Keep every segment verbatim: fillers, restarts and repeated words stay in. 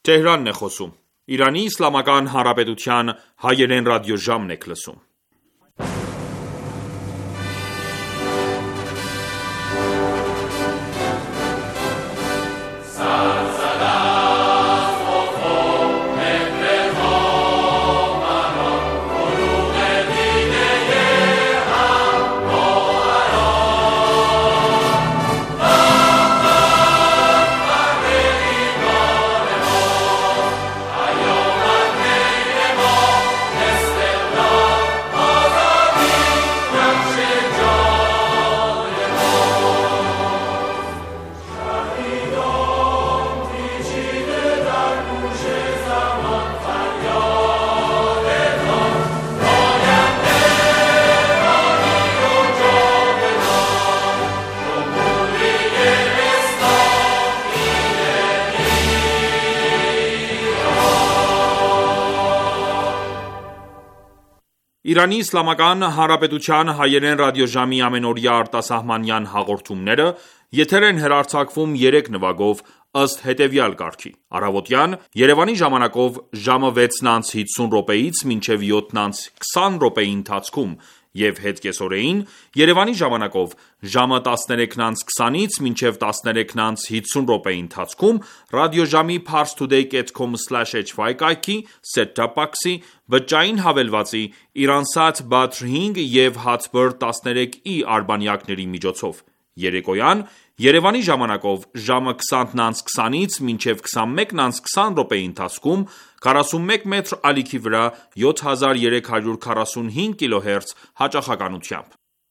Թեհրանն է խոսում։ Իրանի Իսլամական Հանրապետության հայերեն ռադիոժամն եք լսում։ Իրանի Իսլամական Հանրապետության հայերեն ռադիոժամի ամենօրյա արտասահմանյան հաղորդումները եթեր են հեռարձակվում երեք նվագով ըստ հետևյալ կարգի. Առավոտյան Երևանի ժամանակով ժամը վեցն անց հիսուն րոպեից մինչև յոթն անց քսան րոպեի ընթացքում և հետկեսօրեին Երևանի ժամանակով ժամը տասներեքն անց քսանից մինչև տասներեքն անց հիսուն րոպեի ընթացքում ռադիոժամի parstoday dot com slash h y կայքի, set-top box-ի, բջջային հավելվածի, Iransat Badr հինգ և Hatbird տասներեք i արբանյակների միջոցով։ Երեկոյան Երևանի ժամանակով ժամը քսանն անց քսանից մինչև քսանմեկն անց քսան րոպեի ընթացքում քառասունմեկ մետր ալիքի վրա յոթ հազար երեք հարյուր քառասունհինգ կիլոհերց հաճախականությամբ։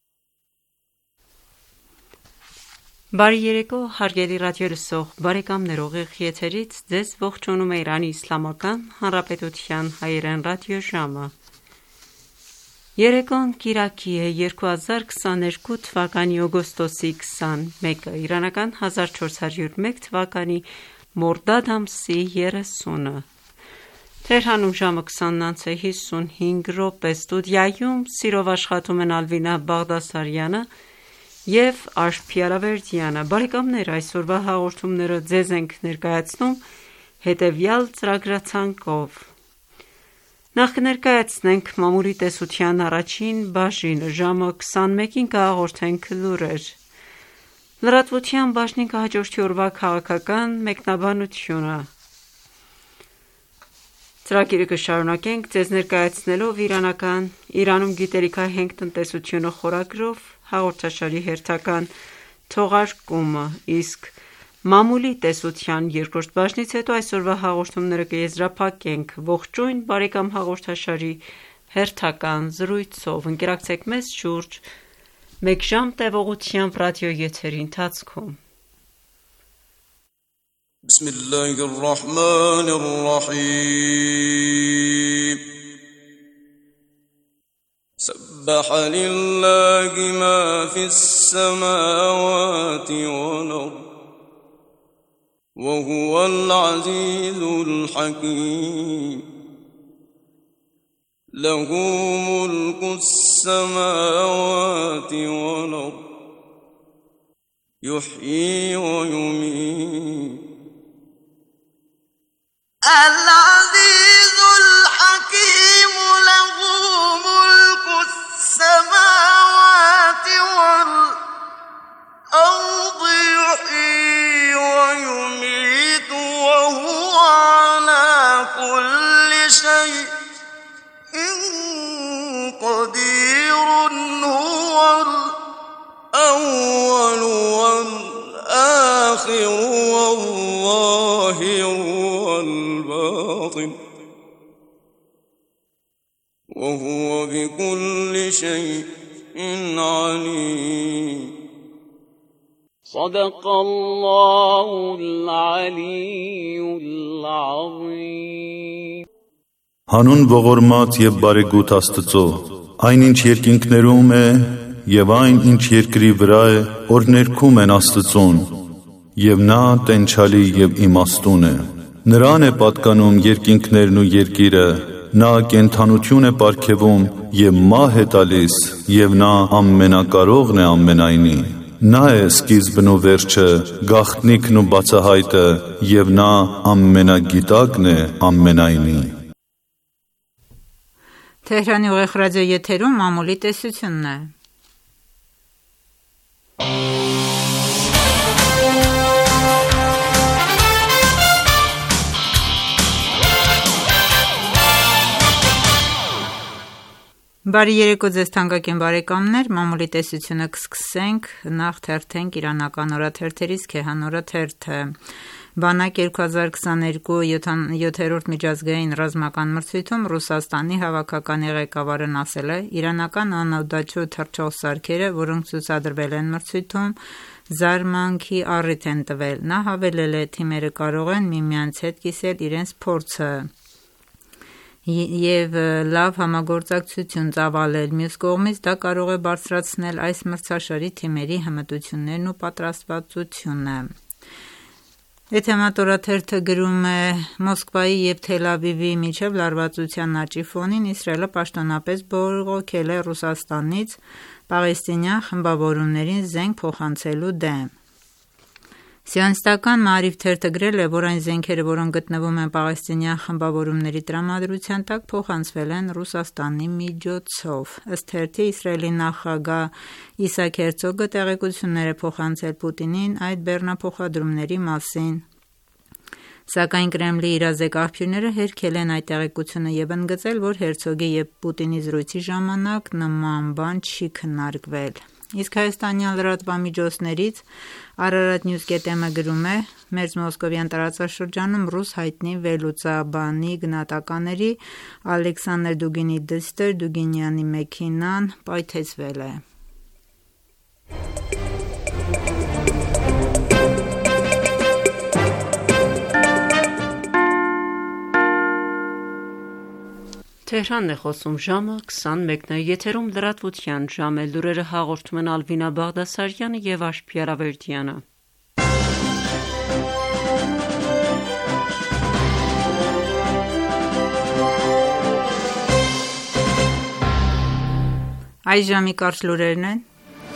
Բարի երեկո, հարգելի ռադիոլսող բարեկամներ, ուղիղ եթերից ձեզ ողջունում է Իրանի Իսլամական Հանրապետության հայերեն ռադիոժամը։ Երեկոն կիրակի է երկու հազար քսաներկու թվականի օգոստոսի քսանմեկը, իրանական հազար չորս հարյուր մեկ թվականի մորդադ ամսի երեսունը։ Թեհրանում ժամը քսանն անց է հիսունհինգ րոպե, ստուդիայում սիրով աշխատում են Ալվինա Բաղդասարյանը և Աշփի Ալավերդյանը։ Բարեկամներ, այսօրվա հաղորդումները ձեզ ենք ներկայացնում հետևյալ ծրագրացանկով։ Նախ կներկայացնենք մամուլի տեսության առաջին բաժինը, ժամը քսանմեկին կհաղորդենք լուրեր։ Լրատվության բաժնին կհաջորդի օրվա քաղաքական մեկնաբանությունը։ Ծրագիրը կշարունակենք ձեզ ներկայացնելով իրանական Իրանում գիտելիքահենք տնտեսությունը խորագրով հաղորդաշարի հերթական թողարկումը, իսկ մամուլի տեսության երկրորդ բաժնից հետո այսօրվա հաղորդումները կեզրափակենք ողջույն բարեկամ հաղորդաշարի հերթական զրույցով։ Ընկերակցեք մեզ շուրջ մեկ ժամ տևողությամբ ռադիոեթերի ընթացքում։ Բիսմիլլահիր ռահմանիր ռահիմ سبح لله ما في السماوات والأرض وهو العزيز الحكيم له ملك السماوات والأرض يحيي ويميت العزيز الحكيم له ملك السماوات والأرض يحيي ويميت وهو على كل شيء قدير هو الأول والآخر والظاهر والباطن وهو بكل شيء عليم صدق الله العلي العظيم Հանուն ողորմած և բարեգութ Աստծո, այն ինչ երկինքներում է և այն ինչ երկրի վրա է, որ ներքում են Աստծուն, և նա տենչալի և իմաստուն է։ Նրան է պատկանում երկինքներն ու երկիրը, նա կենդանություն է պարգևում և մահ է տալիս, և նա ամենակարողն է ամենայնի։ Նա է սկիզբն ու վերջը, գաղտնիքն ու բացահայտը, և նա ամենագիտակն է ամենայնի։ Թեհրանի ուղիղ ռադիո եթերում մամուլի տեսությունն է։ Բարի երեկո ձեզ թանկագին բարեկամներ, մամուլի տեսությունը կսկսենք, նախ թերթենք իրանական օրաթերթերից Քեհան օրաթերթը։ Բանակ երկու հազար քսաներկու յոթերորդ միջազգային ռազմական մրցույթում Ռուսաստանի հավաքականի ղեկավարն ասել է. իրանական անօդաչու թռչող սարքերը, որոնք ցուցադրվել են մրցույթում, զարմանքի առիթ են տվել։ Նա հավելել է. թիմերը կարող են միմյանց հետ կիսել իրենց փորձը և լավ համագործակցություն ծավալել, մյուս կողմից դա կարող է բարձրացնել այս մրցաշարի թիմերի հմտություններն ու պատրաստվածությունը։ Էթեմատ օրաթերթը գրում է. Մոսկվայի և Թել Ավիվի միջև լարվածության աճի ֆոնին Իսրայելը պաշտոնապես բողոքել է Ռուսաստանից պաղեստինյան խմբավորումներին զենք փոխանցելու դեմ։ Սիոնիստական Մաարիվ թերթը գրել է, որ այն զենքերը, որոնք գտնվում են պաղեստինյան խմբավորումների տրամադրության տակ, փոխանցվել են Ռուսաստանի միջոցով։ Ըստ թերթի, Իսրայելի նախագահ Իսահակ Հերցոգը տեղեկություններ է փոխանցել Պուտինին այդ բեռնափոխադրումների մասին։ Սակայն Կրեմլի իրազեկ աղբյուրները հերքել են այդ տեղեկությունը և ընդգծել, որ Հերցոգի և Պուտինի զրույցի ժամանակ նման բան չի քննարկվել։ Իսկ հայաստանյան լրատվամիջոցներից Ararat News.am-ը գրում է. Մերձ Մոսկովյան տարածաշրջանում ռուս հայտնի վերլուծաբանի գնահատականների Ալեքսանդր Դուգինի դստեր Դուգինյանի մեքենան պայթեցվել է։ Թեհրանն է խոսում ժամը քսանմեկն է, եթերում լրատվության ժամ է, լուրերը հաղորդում են Ալվինա Բաղդասարյանը և Աշխիար Ավերդյանը։ Այս ժամի կարճ լուրերն են.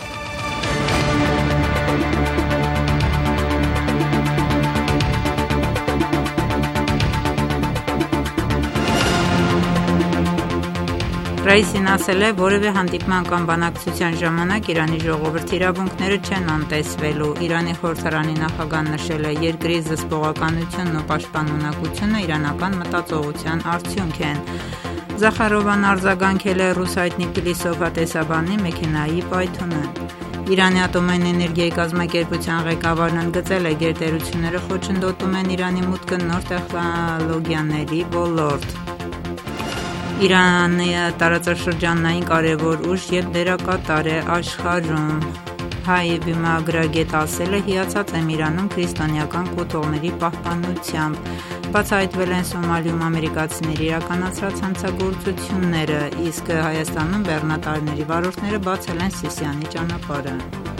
Ռայիսին ասել է, որևէ հանդիպման կամ բանակցության ժամանակ Իրանի ժողովրդի իրավունքները չեն անտեսվելու։ Իրանի խորհրդարանի նախագահն նշել է, երկրի զսպողականությունն ու պաշտպանունակությունը իրանական մտածողության արդյունք են։ Զախարովան արձագանքել է ռուս հայտնի փիլիսոփա-տեսաբանի մեքենայի պայթունը։ Իրանի ատոմային էներգիայի կազմակերպության ղեկավարն ընդգծել է, գերտերությունները խոչընդոտում են Իրանի մուտքը նոր տեխնոլոգիաների ոլորտ։ Իրանը տարածաշրջանային կարևոր ուժ և դերակատար է աշխարհում։ Հայ վիմագրագետ ասել է, հիացած եմ Իրանում քրիստոնեական կոթողների պահպանությամբ։ Բացահայտվել են Սոմալիում ամերիկացիների իրականացրած հանցագործությունները, իսկ Հայաստանում բեռնատարների վարորդները բացել են Սիսիանի ճանապարհը։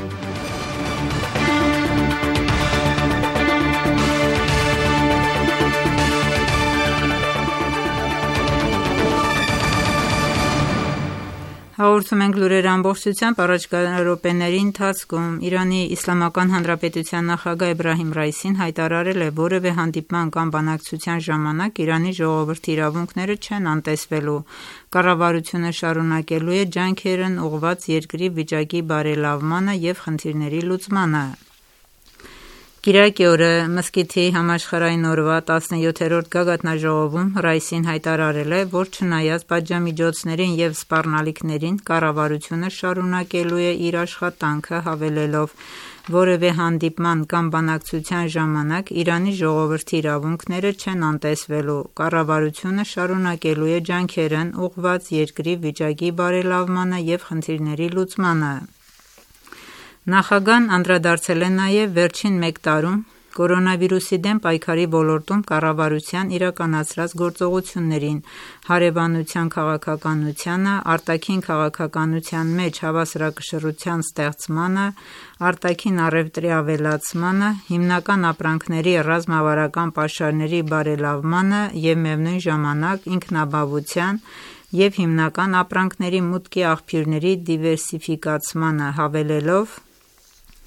Հաղորդում ենք լուրերը ամբողջությամբ առաջիկա րոպեների ընթացքում։ Իրանի Իսլամական Հանրապետության նախագահ Էբրահիմ Ռայիսին հայտարարել է, որևէ հանդիպման կամ բանակցության ժամանակ Իրանի ժողովրդի իրավունքները չեն անտեսվելու։ Կառավարությունը շարունակելու է ջանքերն ուղղված երկրի վիճակի բարելավմանը և խնդիրների լուծմանը։ Կիրակի օրը մզկիթի համաշխարհային օրվա տասնյոթերորդ գագաթնաժողովում Ռայիսին հայտարարել է, որ չնայած պատժամիջոցներին և սպառնալիքներին, կառավարությունը շարունակելու է իր աշխատանքը, հավելելով, որևէ հանդիպման կամ բանակցության ժամանակ Իրանի ժողովրդի իրավունքները չեն անտեսվելու։ Կառավարությունը շարունակելու է ջանքերն ուղղված երկրի վիճակի բարելավմանը և խնդիրների լուծմանը։ Նախագահն անդրադարձել է նաև վերջին մեկ տարում կորոնավիրուսի դեմ պայքարի ոլորտում կառավարության իրականացրած գործողություններին, հարևանության քաղաքականությանը, արտաքին քաղաքականության մեջ հավասարակշռության ստեղծմանը, արտաքին առևտրի ավելացմանը, հիմնական ապրանքների ռազմավարական պաշարների բարելավմանը և միևնույն ժամանակ ինքնաբավության և հիմնական ապրանքների մուտքի աղբյուրների դիվերսիֆիկացմանը, հավելելով,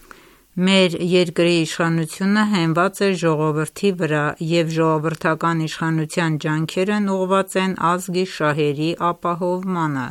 Մեր երկրի իշխանությունը հենված է ժողովրդի վրա և ժողովրդական իշխանության ջանքերն ուղղված են ազգի շահերի ապահովմանը։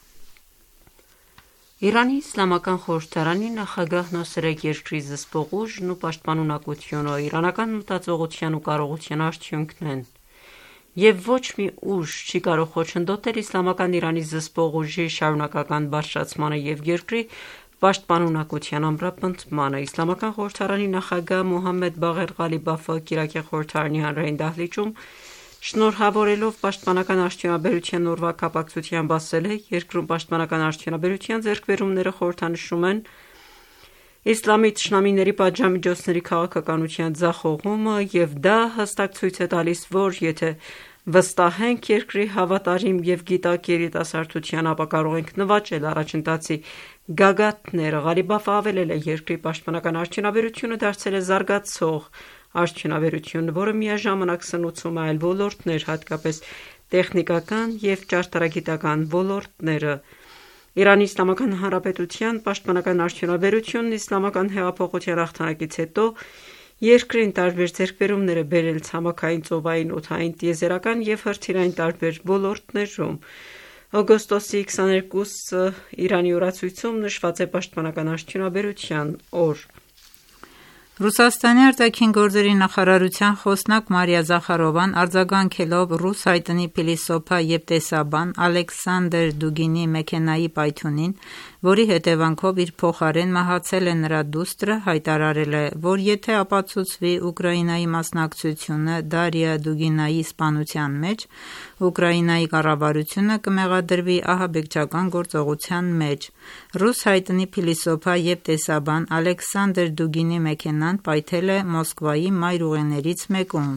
Իրանի Իսլամական խորհրդարանի նախագահն ասել է երկրի զսպող ուժն ու պաշտպանունակությունը իրանական մտածողության ու կարողության արդյունքն են, և ոչ մի ուժ չի կարող խոչընդոտել իսլամական Իրանի զսպող ուժի շարունակական բարձրացմանը և երկրի պաշտպանունակության ամրապնդմանը։ Իսլամական խորհրդարանի նախագահ Մոհամմեդ Բաղեր Ղալիբաֆը կիրակի խորհրդարանի հանրային դահլիճում շնորհավորելով պաշտպանական արդյունաբերության օրվա կապակցությամբ ասել է. «Երկրում պաշտպանական արդյունաբերության ձեռքբերումները խորհրդանշում են իսլամի թշնամիների պատժամիջոցների քաղաքականության ձախողումը և դա հստակ ցույց է տալիս, որ եթե վստահենք երկրի հավատարիմ և գիտակ երիտասարդության, ապա կարող ենք նվաճել առաջընթացի գագաթները»։ Ղալիբաֆը հավելել է. «Երկրի պաշտպանական արդյունաբերությունը դարձել է զարգացող արդյունաբերություն, որը միաժամանակ սնուցում է այլ ոլորտներ, հատկապես տեխնիկական և ճարտարագիտական ոլորտները»։ Իրանի Իսլամական Հանրապետության պաշտպանական արդյունաբերությունն Իսլամական հեղափոխության հաղթանակից հետո երկրին տարբեր ձեռքբերումներ է բերել ցամաքային, ծովային, օդային, տիեզերական և հրթիռային տարբեր ոլորտներում։ Օգոստոսի քսաներկուսը Իրանի օրացույցում նշված է պաշտպանական արդյունաբերության օր։ Ռուսաստանի արտաքին գործերի նախարարության խոսնակ Մարիա Զախարովան արձագանքելով ռուս հայտնի փիլիսոփա և տեսաբան Ալեքսանդր Դուգինի մեքենայի պայթյունին, որի հետևանքով իր փոխարեն մահացել է նրա դուստրը, հայտարարել է, որ եթե ապացուցվի Ուկրաինայի մասնակցությունը Դարիա Դուգինայի սպանության մեջ, Ուկրաինայի կառավարությունը կմեղադրվի ահաբեկչական գործողության մեջ։ Ռուս հայտնի փիլիսոփա և տեսաբան Ալեքսանդր Դուգինի մեքենան պայթել է Մոսկվայի մայրուղիներից մեկում։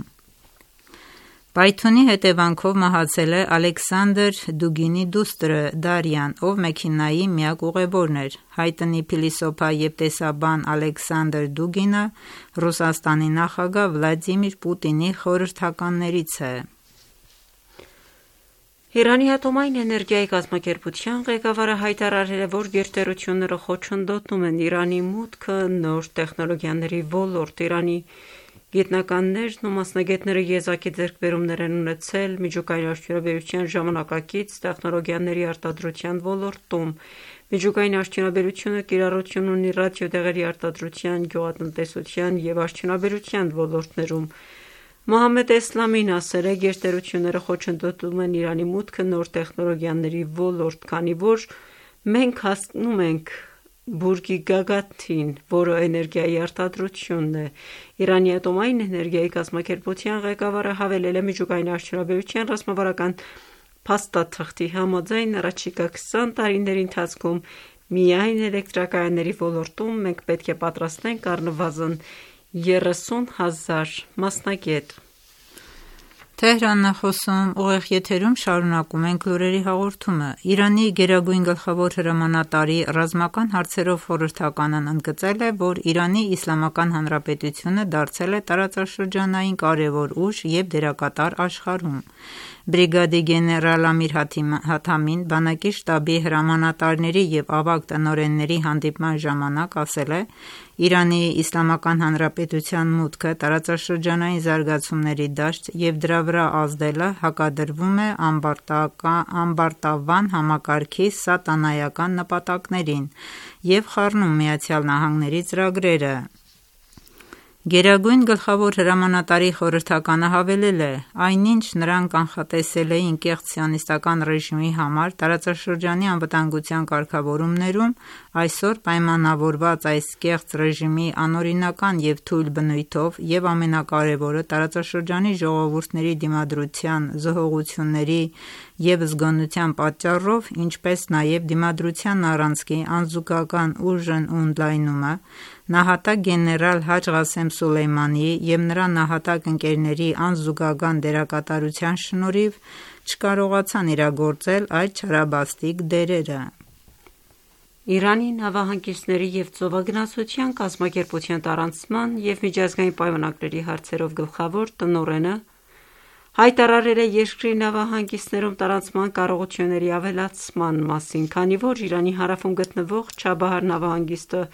Պայթյունի հետևանքով մահացել է Ալեքսանդր Դուգինի դուստրը Դարիան, ով մեքենայի միակ ուղևորն էր։ Հայտնի փիլիսոփա և տեսաբան Ալեքսանդր Դուգինը Ռուսաստանի նախագահ Վլադիմիր Պուտինի խորհրդականներից է։ Իրանի ատոմային էներգիայի կազմակերպության ղեկավարը հայտարարել է, որ գերտերությունները խոչընդոտում են Իրանի մուտքը նոր տեխնոլոգիաների ոլորտ։ Իրանի գիտնականներն ու մասնագետները եզակի ձեռքբերումներ են ունեցել միջուկային արդյունաբերության ժամանակակից տեխնոլոգիաների արտադրության ոլորտում։ Միջուկային արդյունաբերությունը կիրառություն ունի ռադիոդեղերի արտադրության, գյուղատնտեսության և արդյունաբերության ոլորտներում։ Մոհամմեդ Էսլամին ասել է. «Գերտերությունները խոչընդոտում են Իրանի մուտքը նոր տեխնոլոգիաների ոլորտ, քանի որ մենք հասկանում ենք բուրգի գագաթին, որը էներգիայի արտադրությունն է»։ Իրանի ատոմային էներգիայի կազմակերպության ղեկավարը հավելել է. «Միջուկային արդյունաբերության ռազմավարական փաստաթղթի համաձայն, առաջիկա քսան տարիների ընթացքում միայն էլեկտրակայանների ոլորտում մենք պետք է պատրաստենք առնվազն երեսուն հազար մասնագետ»։ Իրանի գերագույն գլխավոր հրամանատարի ռազմական հարցերով խորհրդականն ընդգծել է, որ Իրանի Իսլամական Հանրապետությունը դարձել է տարածաշրջանային կարևոր ուժ և դերակատար աշխարհում։ Բրիգադի գեներալ Ամիր Հաթամին բանակի շտաբի հրամանատարների և ավագ տնօրենների հանդիպման ժամանակ ասել է. «Իրանի Իսլամական Հանրապետության մուտքը տարածաշրջանային զարգացումների դաշտ և դրա վրա ազդելը հակադրվում է ամբարտավան համակարգի սատանայական նպատակներին և խառնում ԱՄՆ-ի ծրագրերը»։ Գերագույն գլխավոր հրամանատարի խորհրդականը հավելել է. «Այնինչ նրանք կանխատեսել էին կեղծ սիոնիստական ռեժիմի համար տարածաշրջանի անվտանգության կարգավորումներում, այսօր պայմանավորված այս կեղծ ռեժիմի անօրինական և թույլ բնույթով և ամենակարևորը տարածաշրջանի ժողովուրդների դիմադրության զոհողությունների և զգոնության պատճառով, ինչպես նաև դիմադրության առանցքի անզուգական ուժն ու ընդլայնումը, նահատակ գեներալ Հաջ Ղասեմ Սոլեյմանիի և նրա նահատակ ընկերների անզուգական դերակատարության շնորհիվ չկարողացան իրագործել այդ չարաբաստիկ դերերը»։ Իրանի նավահանգիստների և ծովագնացության կազմակերպության տարանցման և միջազգային պայմանագրերի հարցերով գլխավոր տնօրենը հայտարարել է երկրի նավահանգիստներում տարանցման կարողությունների ավելացման մասին, քանի որ Իրանի հարավում գտնվող Չաբահար նավահանգիստը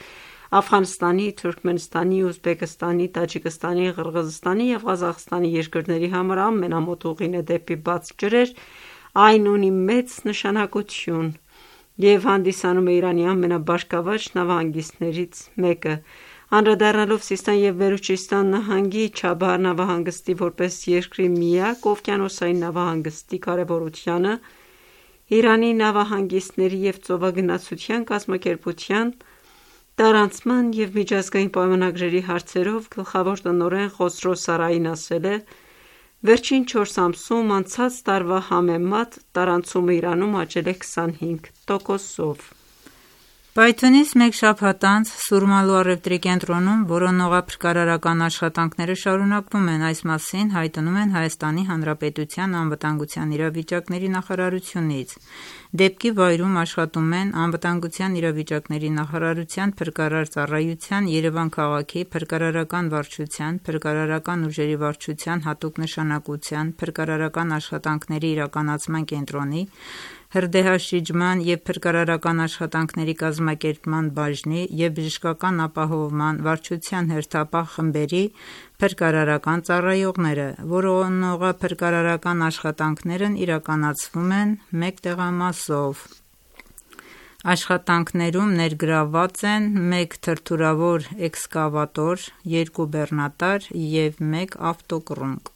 Աֆղանստանի, Թուրքմենստանի, Ուզբեկստանի, Տաջիկստանի, Ղրղզստանի և Ղազախստանի երկրների համար ամենամոտ ուղին է դեպի բաց ջրեր, այն ունի մեծ նշանակություն և հանդիսանում է Իրանի ամենաբարգավաճ նավահանգիստներից մեկը։ Անդրադառնալով Սիստան և Բելուչիստան նահանգի Չաբահար նավահանգստի որպես երկրի միակ օվկիանոսային նավահանգստի կարևորությանը, Իրանի նավահանգիստների և ծովագնացության կազմակերպության տարանցման և միջազգային պայմանագրերի հարցերով գլխավոր տնօրեն Խոսրո Սարային ասել է.«Վերջին չորս ամսում անցած տարվա համեմատ տարանցումը Իրանում աճել է քսանհինգ տոկոսով»։ Պայթյունից մեկ շաբաթ անց Սուրմալու առևտրի կենտրոնում որոնողափրկարարական աշխատանքները շարունակվում են։ Այս մասին հայտնում են Հայաստանի Հանրապետության անվտանգության իրավիճակների նախարարությունից։ Դեպքի վայրում աշխատում են Անվտանգության իրավիճակների նախարարության փրկարար ծառայության, Երևան քաղաքի փրկարարական վարչության, փրկարարական ուժերի վարչության հատուկ նշանակության, փրկարարական աշխատանքների իրականացման կենտրոնի, հրդեհաշիջման և փրկարարական աշխատանքների կազմակերպման բաժնի և բժշկական ապահովման վարչության հերթապահ խմբերի փրկարարական ծառայողները։ Որոնողափրկարարական աշխատանքներն իրականացվում են մեկ տեղամասով։ Աշխատանքներում ներգրավված են մեկ թրթուրավոր էքսկավատոր, երկու բեռնատար և մեկ ավտոկռունկ։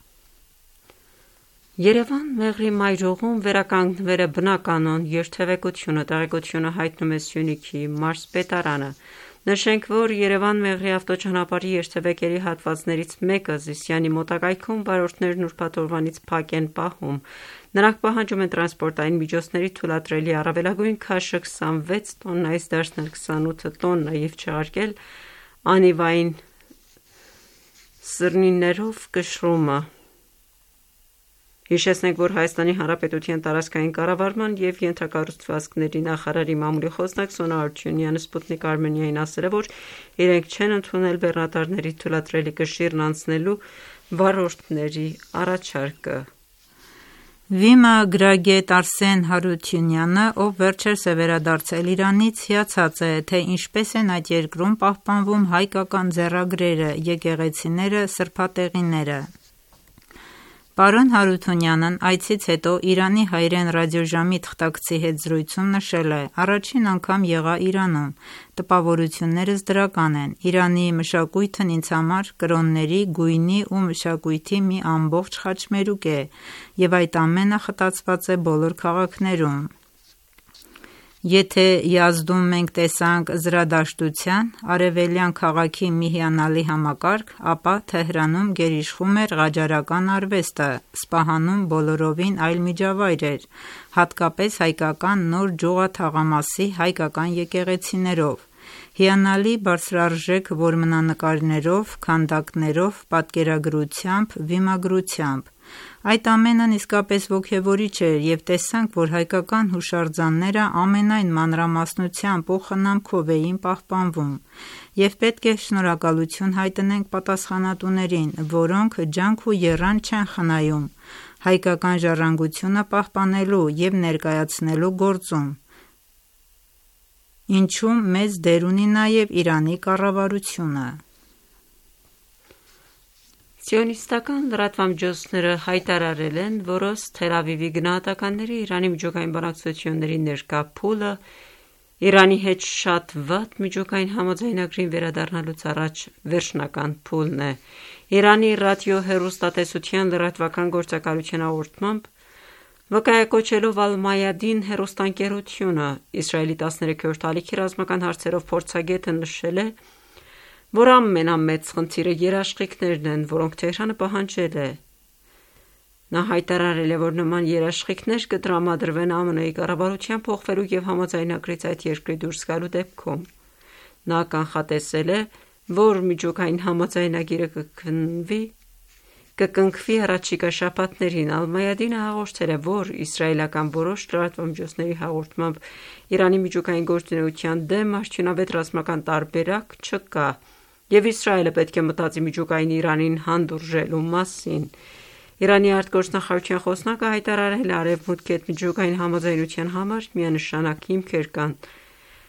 Երևան Մեղրի մայրուղում վերականգնվել է բնականոն երթևեկությունը։ Տեղեկությունը հայտնում է Սյունիքի մարզպետարանը։ Նշենք, որ Երևան Մեղրի ավտոճանապարհի երթևեկերի հատվածներից մեկը Զիսյանի մոտակայքում վարորդներն ուրբաթ օրվանից փակ են պահում։ Նրանք պահանջում են տրանսպորտային միջոցների թույլատրելի առավելագույն քաշը քսանվեց տոննայից դարձնել քսանութ տոննա և չեղարկել անիվային սրնիներով կշռումը։ Հիշեցնենք, որ Հայաստանի Հանրապետության տարածքային կառավարման և ենթակառուցվածքների նախարարի մամուլի խոսնակ Սոնա Արությունյանը Սպուտնիկ Արմենիային ասել է, որ իրենք չեն ընդունել բեռնատարների թույլատրելի կշիռն անցնելու վարորդների առաջարկը։ Վիմագրագետ Արսեն Հարությունյանը, ով վերջերս է վերադարձել Իրանից, հիացած է, թե ինչպես են այդ երկրում պահպանվում հայկական ձեռագրերը, եկեղեցիները, սրբատեղիները։ Պարոն Հարությունյանն այցից հետո Իրանի հայրեն ռադիոժամի թղթակցի հետ զրույցում նշել է.«Առաջին անգամ եղա Իրանում, տպավորություններս դրական են։ Իրանի մշակույթն ինձ համար կրոնների, գույնի ու մշակույթի մի ամբողջ խաչմերուկ է, և այդ ամենը խտացված է բոլոր քաղաքներում։ Եթե Յազդում մենք տեսանք զրադաշտության, արևելյան քաղաքի մի հիանալի համակարգ, ապա Թեհրանում գերիշխում էր ղաջարական արվեստը, Սպահանում բոլորովին այլ միջավայր էր, հատկապես հայկական նոր ջուղաթաղամասի հայկական եկեղեցիներով, հիանալի բարձրարժեք որմնանկարներով, քանդակներով, պատկերագրությամբ, վիմագրությամբ։ Այդ ամենն իսկապես ոգևորիչ էր, և տեսանք, որ հայկական հուշարձանները ամենայն մանրամասնությամբ ու խնամքով էին պահպանվում, և պետք է շնորհակալություն հայտնենք պատասխանատուներին, որոնք ջանք ու եռանդ չեն խնայում հայկական ժառանգությունը պահպանելու և ներկայացնելու գործում, ինչում մեծ դեր ունի նաև Իրանի կառավարությունը»։ Սիոնիստական լրատվամիջոցները հայտարարել են, որ ըստ Թել Ավիվի գնահատականների Իրանի միջուկային բանակցությունների ներկա փուլը Իրանի հետ շատ վատ միջուկային համաձայնագրին վերադառնալուց առաջ վերջնական փուլն է։ Իրանի ռադիոհեռուստատեսության լրատվական գործակալության հաղորդմամբ, վկայակոչելով Ալ-Մայադին հեռուստաընկերությունը, Իսրայելի տասներեքերորդ ալիքի ռազմական հարցերով փորձագետը նշել է, որ ամենամեծ խնդիրը երաշխիքներն են, որոնք Թեհրանը պահանջել է։ Նա հայտարարել է, որ նման երաշխիքներ կտրամադրվեն ԱՄՆ-ի կառավարության փոխվելու և համաձայնագրից այդ երկրի դուրս գալու դեպքում։ Նա կանխատեսել է, որ միջուկային համաձայնագիրը կքննվի կկնքվի առաջիկա շաբաթներին։ Ալ-Մայադինը հաղորդել է, որ իսրայելական որոշ լրատվամիջոցների հաղորդմամբ Իրանի միջուկային գործունեության դեմ արդյունավետ ռազմական տարբերակ չկա, և Իսրայելը պետք է մտածի միջուկային Իրանին հանդուրժելու մասին։ Իրանի արտգործնախարարության խոսնակը հայտարարել է, Արևմուտքի հետ միջուկային համաձայնության համար միանշանակ հիմքեր կան,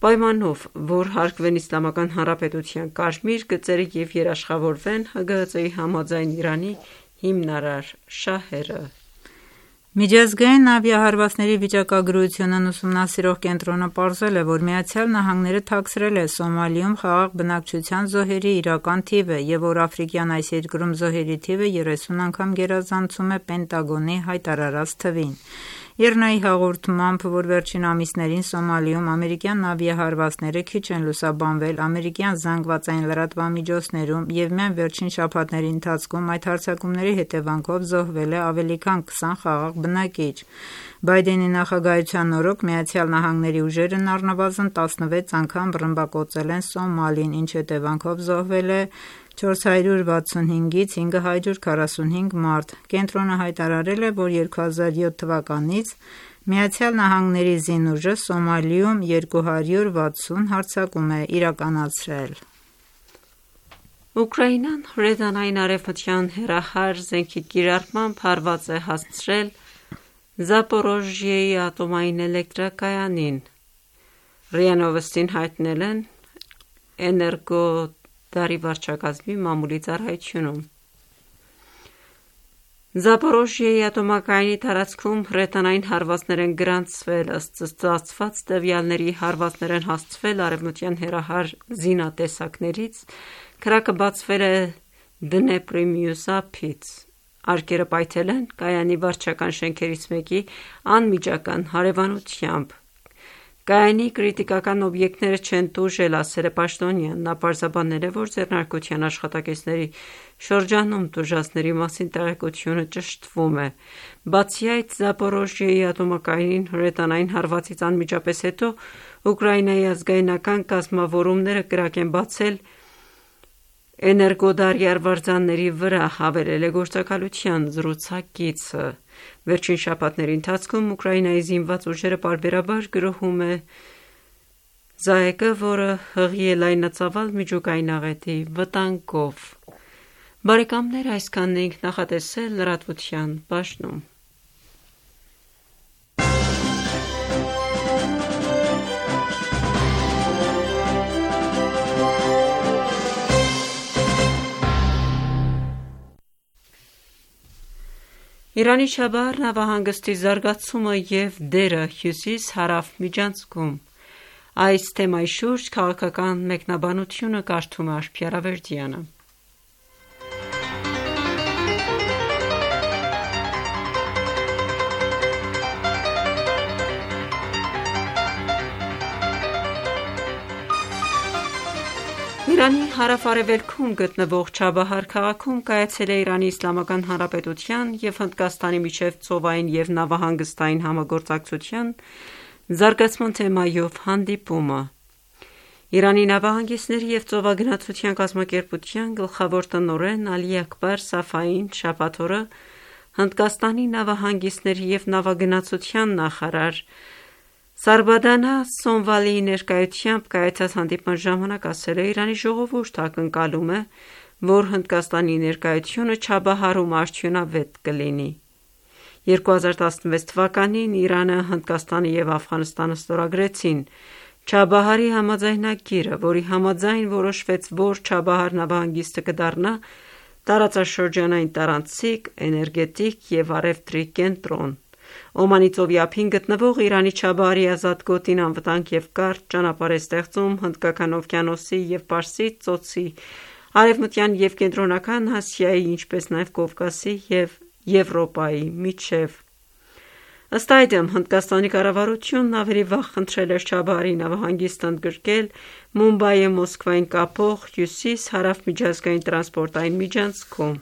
պայմանով, որ հարկվեն Իսլամական Հանրապետության կարմիր գծերը և երաշխավորվեն Հ Գ Ծ-ի համաձայն Իրանի հիմնարար շահերը։ Միջազգային ավիահարվածների վիճակագրությունն ուսումնասիրող կենտրոնը պարզել է, որ Միացյալ Նահանգները թաքցրել է Սոմալիում խաղաղ բնակչության զոհերի իրական թիվը և որ աֆրիկյան այս երկրում զոհերի թիվը երեսուն անգամ գերազանցում է Պենտագոնի հայտարարած թվին։ ԻՌՆԱ-ի հաղորդմամբ, որ վերջին ամիսներին Սոմալիում ամերիկյան ավիահարվածները քիչ են լուսաբանվել ամերիկյան զանգվածային լրատվամիջոցներում և միայն վերջին շաբաթների ընթացքում այդ հարձակումների հետևանքով զոհվել է ավելի քան քսան խաղաղ բնակիչ։ Բայդենի նախագահության օրոք Միացյալ Նահանգների ուժերն առնվազն տասնվեց անգամ ռմբակոծել են Սոմալին, ինչի հետևանքով զոհվել է չորս հարյուր վաթսունհինգից հինգ հարյուր քառասունհինգ մարդ։ Կենտրոնը հայտարարել է, որ երկու հազար յոթ թվականից Միացյալ Նահանգների զինուժը Սոմալիում երկու հարյուր վաթսուն հարձակում է իրականացրել։ Ուկրաինան հրետանային արևմտյան հեռահար զենքի կիրառմամբ հարված է հասցրել Զապորոժիեի ատոմային էլեկտրակայանին։ ՌԻԱ Նովոստին հայտնել են Էներգոդարի վարչակազմի մամուլի ծառայությունում։ Զապորոժիեի ատոմակայանի տարածքում հրետանային հարվածներ են գրանցվել, ըստ ստացված տվյալների հարվածներ են հասցվել արևմտյան հեռահար զինատեսակներից, քրակը բացվել է Դնեպրի մյուս ափից։ Արկերը պայթել են կայանի վարչական շենքերից մեկի անմիջական հարևանությամբ։ Կայանի կրիտիկական օբյեկտները չեն տուժել, ասել է պաշտոնյան։ Նա պարզաբանել է, որ ձեռնարկության աշխատակիցների շրջանում տուժածների մասին տեղեկությունը ճշտվում է։ Բացի այդ, Զապորոժիեի ատոմակայանին հրետանային հարվածից անմիջապես հետո Ուկրաինայի ազգայնական կազմավորումները կրակ են բացել Էներգոդարի արվարձանների վրա, հավելել է գործակալության զրուցակիցը։ Վերջին շաբաթների ընթացքում Ուկրաինայի զինված ուժերը պարբերաբար գրոհում է ԶԱԵԿ-ը, որը հղի է լայնածավալ միջուկային աղետի վտանգով։ Բարեկամներ, այսքանն էինք նախատեսել լրատվության բաժնում։ Իրանի Չաբահար նավահանգստի զարգացումը և դերը հյուսիս-հարավ միջանցքում։ Այս թեմայի շուրջ քաղաքական մեկնաբանությունը կարդում է Աշփի Արավերդյանը։ Իրանի հարավ-արևելքում գտնվող Չաբահար քաղաքում կայացել է Իրանի Իսլամական Հանրապետության և Հնդկաստանի միջև ծովային և նավահանգստային համագործակցության զարգացման թեմայով հանդիպումը։ Իրանի նավահանգիստների և ծովագնացության կազմակերպության գլխավոր տնօրեն Ալի Աքբար Սաֆային շաբաթ օրը Հնդկաստանի նավահանգիստների և նավագնացության նախարար Սարբադանա Սոնվալիի ներկայությամբ կայացած հանդիպման ժամանակ ասել է. «Իրանի ժողովուրդը ակնկալում է, որ Հնդկաստանի ներկայությունը Չաբահարում արդյունավետ կլինի»։ երկու հազար տասնվեց թվականին Իրանը, Հնդկաստանը և Աֆղանստանը ստորագրեցին Չաբահարի համաձայնագիրը, որի համաձայն որոշվեց, որ Չաբահար նավահանգիստը կդառնա տարածաշրջանային տարանցիկ, էներգետիկ և առևտրի կենտրոն։ Օմանի ծովի ափին գտնվող Իրանի Չաբահարի ազատ գոտին անվտանգ և կարճ ճանապարհ է ստեղծում Հնդկական օվկիանոսի և Պարսից ծոցի, Արևմտյան և Կենտրոնական Ասիայի, ինչպես նաև Կովկասի և Եվրոպայի միջև։ Ըստ այդմ, Հնդկաստանի կառավարությունն ավելի վաղ խնդրել էր Չաբահարի նավահանգիստը ընդգրկել Մումբայը Մոսկվային կապող հյուսիս-հարավ միջազգային տրանսպորտային միջանցքում։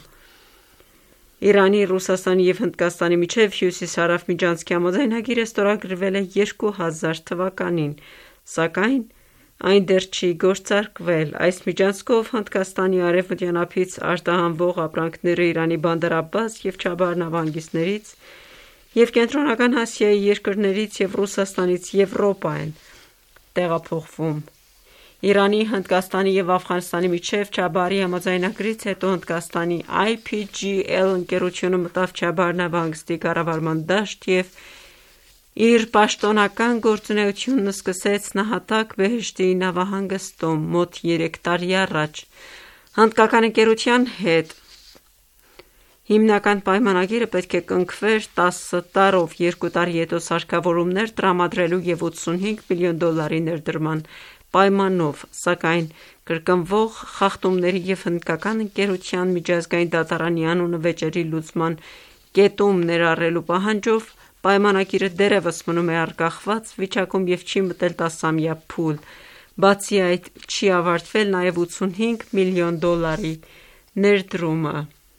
Իրանի, Ռուսաստանի և Հնդկաստանի միջև հյուսիս-հարավ միջանցքի համաձայնագիրը ստորագրվել է երկու հազար թվականին, սակայն այն դեռ չի գործարկվել։ Այս միջանցքով Հնդկաստանի արևմտյան ափից արտահանվող ապրանքները Իրանի Բանդար Աբբաս և Չաբահար նավահանգիստներից և Կենտրոնական Ասիայի երկրներից և Ռուսաստանից Եվրոպա են տեղափոխվում։ Իրանի, Հնդկաստանի և Աֆղանստանի միջև Չաբահարի համաձայնագրից հետո Հնդկաստանի I P G L ընկերությունը մտավ Չաբահար նավահանգստի կառավարման դաշտ և իր պաշտոնական գործունեությունն սկսեց նահատակ Բեհեշտի նավահանգստում մոտ երեք տարի առաջ։ Հնդկական ընկերության հետ հիմնական պայմանագիրը պետք է կնքվեր տասը տարով երկու տարի հետո սարքավորումներ տրամադրելու և ութսունհինգ միլիոն դոլարի ներդրման պայմանով, սակայն կրկնվող խախտումների և հնդկական ընկերության միջազգային դատարանի անունը վեճերի լուծման կետում ներառելու պահանջով պայմանագիրը դեռևս մնում է առկախված վիճակում և չի մտել տասամյա փուլ։ Բացի այդ, չի ավարտվել նաև ութսունհինգ միլիոն դոլարի ներդրումը։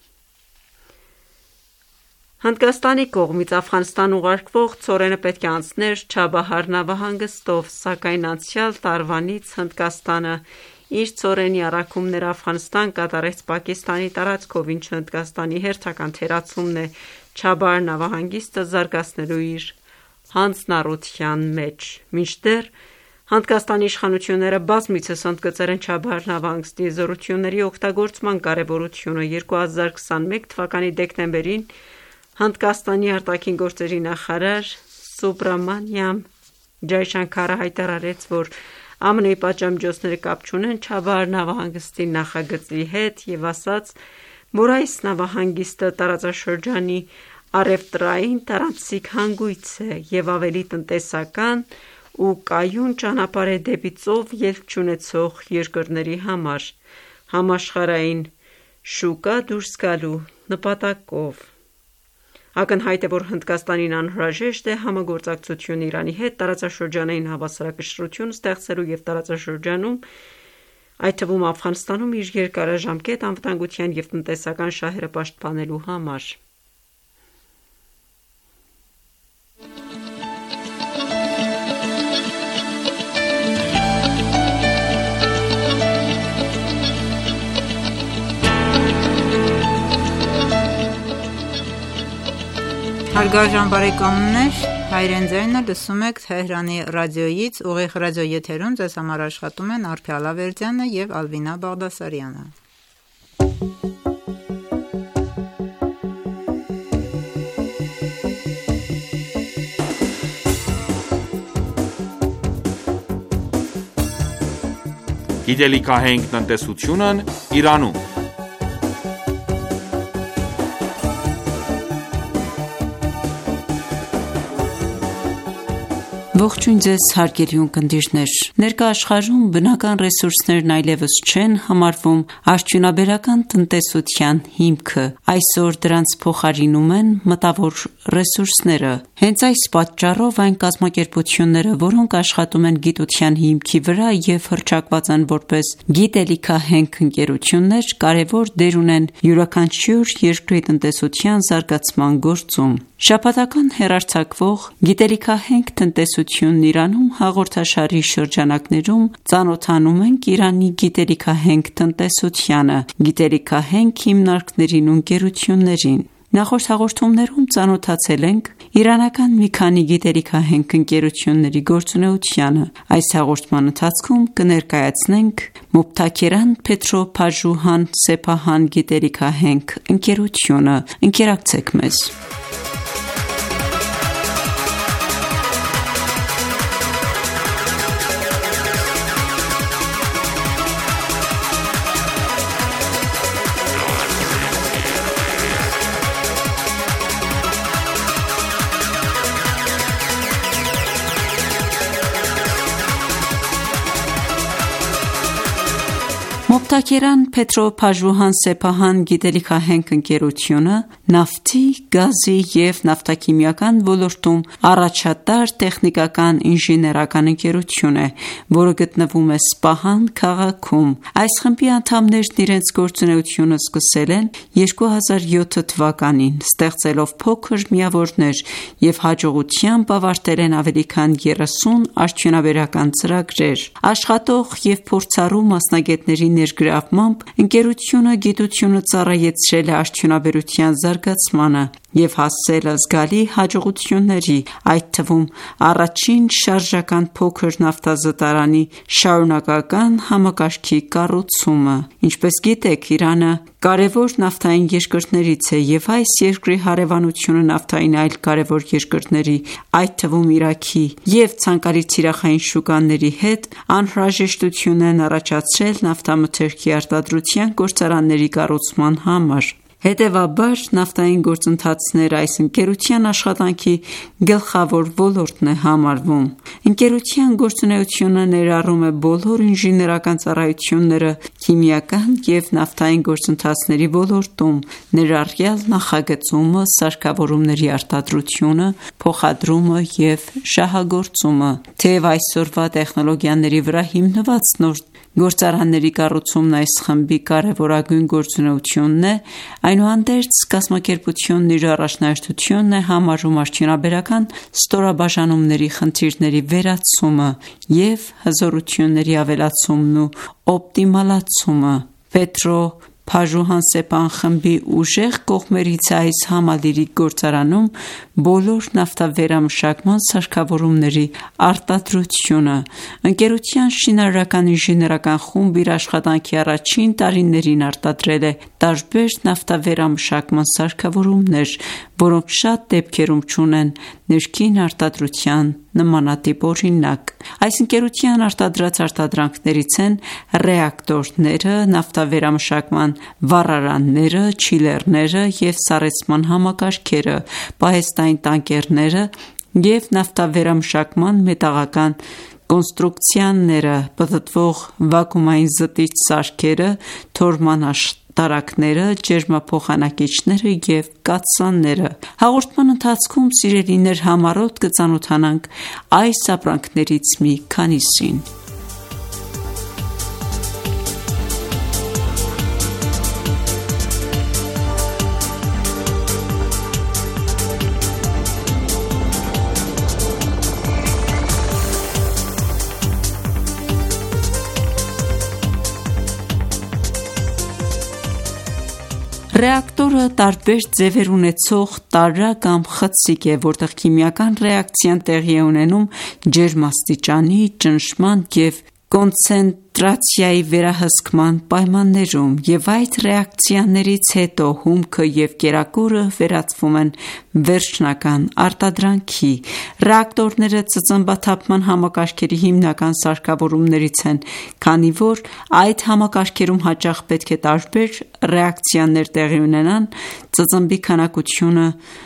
Հնդկաստանի կողմից Աֆղանստան ուղարկվող ցորենը պետք է անցներ Չաբահար նավահանգստով, սակայն անցյալ տարվանից Հնդկաստանը իր ցորենի առաքումները Աֆղանստան կատարեց Պակիստանի տարածքով, ինչը Հնդկաստանի հերթական թերացումն է Չաբահար նավահանգիստը զարգացնելու իր հանձնառության մեջ։ Մինչդեռ Հնդկաստանի իշխանությունները բազմիցս ընդգծել են Չաբահար նավահանգստի զորությունների օգտագործման կարևորությունը։ երկու հազար քսաներկու թվականի դեկտեմբերին Հնդկաստանի արտաքին գործերի նախարար Սուբրամանիամ Ջայշանքարը հայտարարեց, որ ԱՄՆ-ի պատժամիջոցները կապ չունեն Չաբահար նավահանգստի նախագծի հետ և ասաց, որ այս նավահանգիստը տարածաշրջանի առևտրային տարանցիկ հանգույց է և ավելի տնտեսական ու կայուն ճանապարհ է դեպի ծով ելք չունեցող երկրների համար, համաշխարհային շուկա դուրս գալու նպատակով։ Ակնհայտ է, որ Հնդկաստանին անհրաժեշտ է համագործակցություն Իրանի հետ տարածաշրջանային հավասարակշռություն ստեղծելու և տարածաշրջանում, այդ թվում Աֆղանստանում իր երկարաժամկետ անվտանգության և տնտեսական շահերը պաշտպանելու համար։ Հարգարժան բարեկամներ, հայրեն ձայնը լսում եք Թեհրանի ռադիոյից, ուղիղ ռադիոեթերում ձեզ համար աշխատում են Արփի Ալավերդյանը և Ալվինա Բաղդասարյանը։ Գիտելիքահենք տնտեսությունն Իրանում։ Ողջույն ձեզ հարգելի ունկնդիրներ։ Ներկա աշխարհում բնական ռեսուրսներն այլևս չեն համարվում արդյունաբերական տնտեսության հիմքը, այսօր դրանց փոխարինում են մտավոր ռեսուրսները։ Հենց այս պատճառով այն կազմակերպությունները, որոնք աշխատում են գիտության հիմքի վրա և հռչակված են որպես գիտելիքահենք ընկերություններ, կարևոր դեր ունեն յուրաքանչյուր երկրի տնտեսության զարգացման գործում։ Շաբաթական հեռարձակվող «Գիտելիքահենք տնտեսությունն Իրանում» հաղորդաշարի շրջանակներում ծանոթանում ենք Իրանի գիտելիքահենք տնտեսությանը, գիտելիքահենք հիմնարկներին ու ընկերություններին։ Նախորդ հաղորդումներում ծանոթացել ենք իրանական մի քանի գիտելիքահենք ընկերությունների գործունեությանը։ Այս հաղորդման ընթացքում կներկայացնենք Mobtakeran Petro Pajoohan Sepahan գիտելիքահենք ընկերությունը։ Ընկերակցեք մեզ։ Mobtakeran Petro Pajoohan Sepahan գիտելիքահենք ընկերությունը նավթի, գազի և նավթաքիմիական ոլորտում առաջատար տեխնիկական ինժեներական ընկերություն է, որը գտնվում է Սպահան քաղաքում։ Այս խմբի անդամներն իրենց գործունեությունը սկսել են երկու հազար յոթ թվականին, ստեղծելով փոքր միավորներ և հաջողությամբ ավարտել են ավելի քան երեսուն արդյունաբերական ծրագրեր։ Աշխատող և փորձառու մասնագետների ներգրավմամբ ընկերությունը գիտությունը ծառայեցրել է արդյունաբերության զարգացմանը և հասել զգալի հաջողությունների, այդ թվում առաջին շարժական փոքր նավթազտարանի շարունակական համակարգի կառուցումը։ Ինչպես գիտեք, Իրանը կարևոր նավթային երկրներից է և այս երկրի հարևանությունը նավթային այլ կարևոր երկրների, այդ թվում Իրաքի և ցանկալի թիրախային շուկաների հետ անհրաժեշտություն են առաջացրել նավթամթերքի արտադրության գործարանների կառուցման համար։ Հետևաբար, նավթային գործընթացները այս ընկերության աշխատանքի գլխավոր ոլորտն է համարվում։ Ընկերության գործունեությունը ներառում է բոլոր ինժեներական ծառայությունները քիմիական և նավթային գործընթացների ոլորտում, ներառյալ նախագծումը, սարքավորումների արտադրությունը, փոխադրումը և շահագործումը։ Թեև այսօրվա տեխնոլոգիաների վրա հիմնված նոր գործարանների կառուցումն այս խմբի կարևորագույն գործունեությունն է, այնուհանդերձ կազմակերպությունն իր առաջնահերթությունն է համարում արդյունաբերական ստորաբաժանումների խնդիրների վերացումը և հզորությունների ավելացումն ու օպտիմալացումը։ Պետրո-Փաժուհանսեպան խմբի ուժեղ կողմերից է այս համալիրի գործարանում բոլոր նավթավերամշակման սարքավորումների արտադրությունը։ Ընկերության շինարարական ինժեներական խումբը իր աշխատանքի առաջին տարիներին արտադրել է տարբեր նավթավերամշակման սարքավորումներ, որոնք շատ դեպքերում չունեն ներքին արտադրության նմանատիպ օրինակ։ Այս ընկերության արտադրած արտադրանքներից են ռեակտորները, նավթավերամշակման վառարանները, չիլերները և սառեցման համակարգերը, պահեստային տանկերները և նավթավերամշակման մետաղական կոնստրուկցիաները, պտտվող վակուումային զտիչ սարքերը, թորման աշտարակները, ջերմափոխանակիչները և կաթսաները։ Հաղորդման ընթացքում, սիրելիներ, համառոտ կծանոթանանք այս ապրանքներից մի քանիսին։ Ռեակտորը տարբեր ձևեր ունեցող տարրա կամ խցիկ է, որտեղ քիմիական ռեակցիան տեղի է ունենում ջերմաստիճանի, ճնշման և կոնցենտրացիայի վերահսկման պայմաններում, և այդ ռեակցիաներից հետո հումքը և կերակուրը վերածվում են վերջնական արտադրանքի։ Ռեակտորները ծծմբաթափման համակարգերի հիմնական սարքավորումներից են, քանի որ այդ համակարգերում հաճախ պետք է տարբեր ռեակցիաներ տեղի ունենան ծծմբի քանակությունը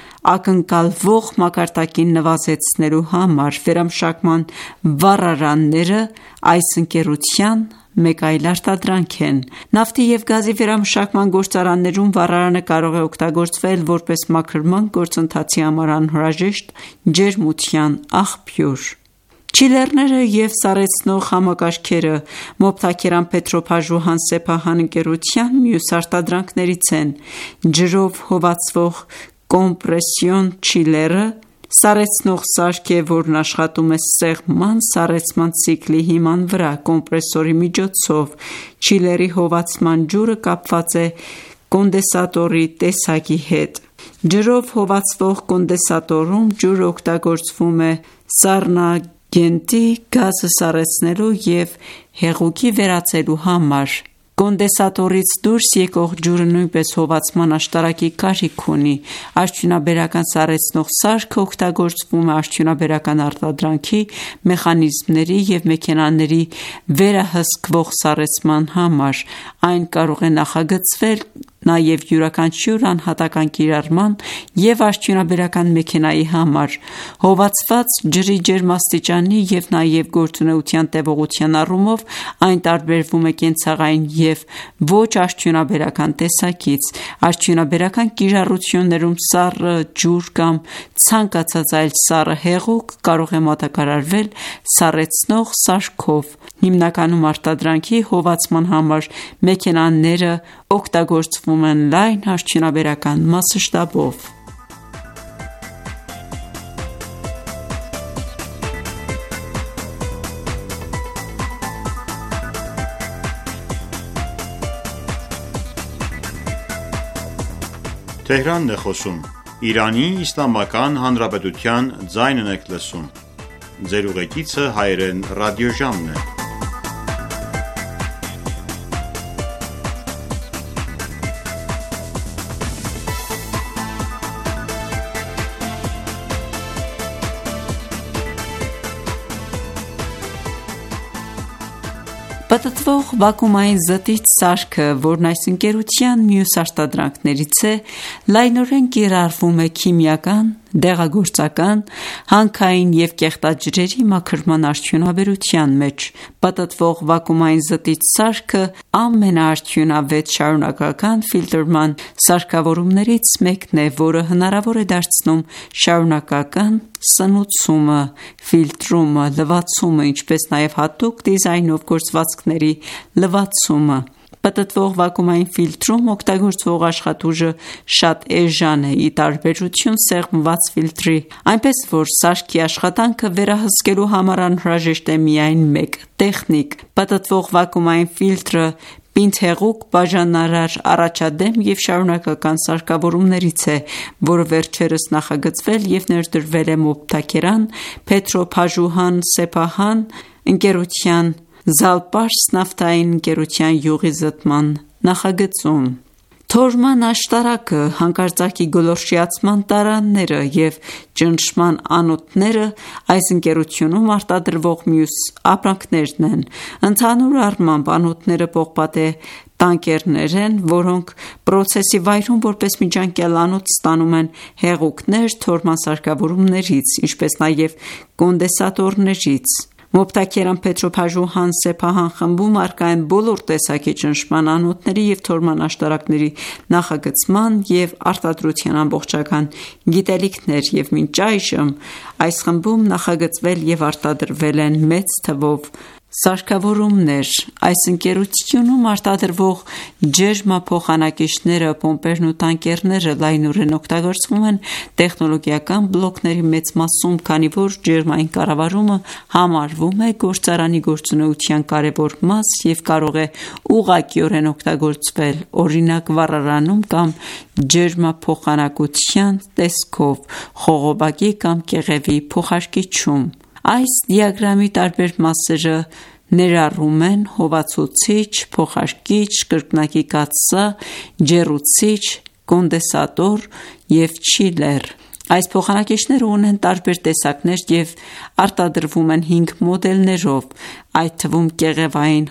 ակնկալվող մակարդակին նվազեցնելու համար։ Վերամշակման վառարանները այս ընկերության մեկ այլ արտադրանք են։ Նավթի և գազի վերամշակման գործարաններում վառարանը կարող է օգտագործվել որպես մաքրման գործընթացի համար անհրաժեշտ ջերմության աղբյուր։ Չիլերները և սառեցնող համակարգերը Մոբթաքերան Պետրո-Փաժուհանսեպահան ընկերության մյուս արտադրանքներից են։ Ջրով հովացվող կոմպրեսիոն չիլերը սառեցնող սարք է, որն աշխատում է սեղմման սառեցման ցիկլի հիման վրա կոմպրեսորի միջոցով։ Չիլերի հովացման ջուրը կապված է կոնդենսատորի տեսակի հետ։ Ջրով հովացվող կոնդենսատորում ջուրը օգտագործվում է սառնագենտի գազը սառեցնելու և հեղուկի վերածելու համար։ Կոնդենսատորից դուրս եկող ջուրը նույնպես հովացման աշտարակի կարիք ունի։ Արդյունաբերական սառեցնող սարքը օգտագործվում է արդյունաբերական արտադրանքի, մեխանիզմների և մեքենաների վերահսկվող սառեցման համար։ Այն կարող է նախագծվել նաև յուրաքանչյուր անհատական կիրառման և արդյունաբերական մեքենայի համար։ Հովացված ջրի ջերմաստիճանի և նաև գործունեության տևողության առումով այն տարբերվում է կենցաղային և ոչ արդյունաբերական տեսակից։ Արդյունաբերական կիրառություններում սառը ջուր կամ ցանկացած այլ սառը հեղուկ կարող է մատակարարվել սառեցնող սարքով։ Հիմնականում արտադրանքի հովացման համար մեքենաները օգտագործվում են լայն արդյունաբերական մասշտաբով։ Պտտվող վակուումային զտիչ սարքը, որն այս ընկերության մյուս արտադրանքներից է, լայնորեն կիրառվում է քիմիական, դեղագործական, հանքային և կեղտաջրերի մաքրման արդյունաբերության մեջ։ Պտտվող վակուումային զտիչ սարքը ամենաարդյունավետ շարունակական ֆիլտրման սարքավորումներից մեկն է, որը հնարավոր է դարձնում շարունակական սնուցումը, ֆիլտրումը, լվացումը, ինչպես նաև հատուկ դիզայնով գործվածքների լվացումը։ Պտտվող վակուումային ֆիլտրում օգտագործվող աշխատուժը շատ էժան է, ի տարբերություն սեղմված ֆիլտրի, այնպես որ սարքի աշխատանքը վերահսկելու համար անհրաժեշտ է միայն մեկ տեխնիկ։ Պտտվող վակուումային ֆիլտրը պինդ-հեղուկ բաժանարար առաջադեմ և շարունակական սարքավորումներից է, որը վերջերս նախագծվել և ներդրվել է Mobtakeran Petro-Pajoohan Sepahan ընկերության Zalpars նավթային ընկերության յուղի զտման նախագծում։ Թորման աշտարակը, հանկարծակի գոլորշիացման տարաները և ճնշման անոթները այս ընկերությունում արտադրվող մյուս ապրանքներն են։ Ընդհանուր առմամբ անոթները պողպատե տանկերներ են, որոնք պրոցեսի վայրում որպես միջանկյալ անոթ ստանում են հեղուկներ թորման սարքավորումներից, ինչպես նաև կոնդենսատորներից։ Mobtakeran Petro-Pajoohan Sepahan խմբում առկա են բոլոր տեսակի ճնշման անոթների և թորման աշտարակների նախագծման և արտադրության ամբողջական գիտելիքներ, և մինչ այժմ այս խմբում նախագծվել և արտադրվել են մեծ թվով սարքավորումներ։ Այս ընկերությունում արտադրվող ջերմափոխանակիչները, պոմպերն ու տանկերները լայնորեն օգտագործվում են տեխնոլոգիական բլոկների մեծ մասում, քանի որ ջերմային կառավարումը համարվում է գործարանի գործունեության կարևոր մաս և կարող է ուղղակիորեն օգտագործվել, օրինակ վառարանում կամ ջերմափոխանակության տեսքով խողովակի կամ կեղևի փոխարկիչում։ Այս դիագրամի տարբեր մասերը ներառում են հովացուցիչ, փոխարկիչ, կրկնակի կաթսա, ջեռուցիչ, կոնդենսատոր և չիլեր։ Այս փոխանակիչները ունեն տարբեր տեսակներ և արտադրվում են հինգ մոդելներով, այդ թվում կեղևային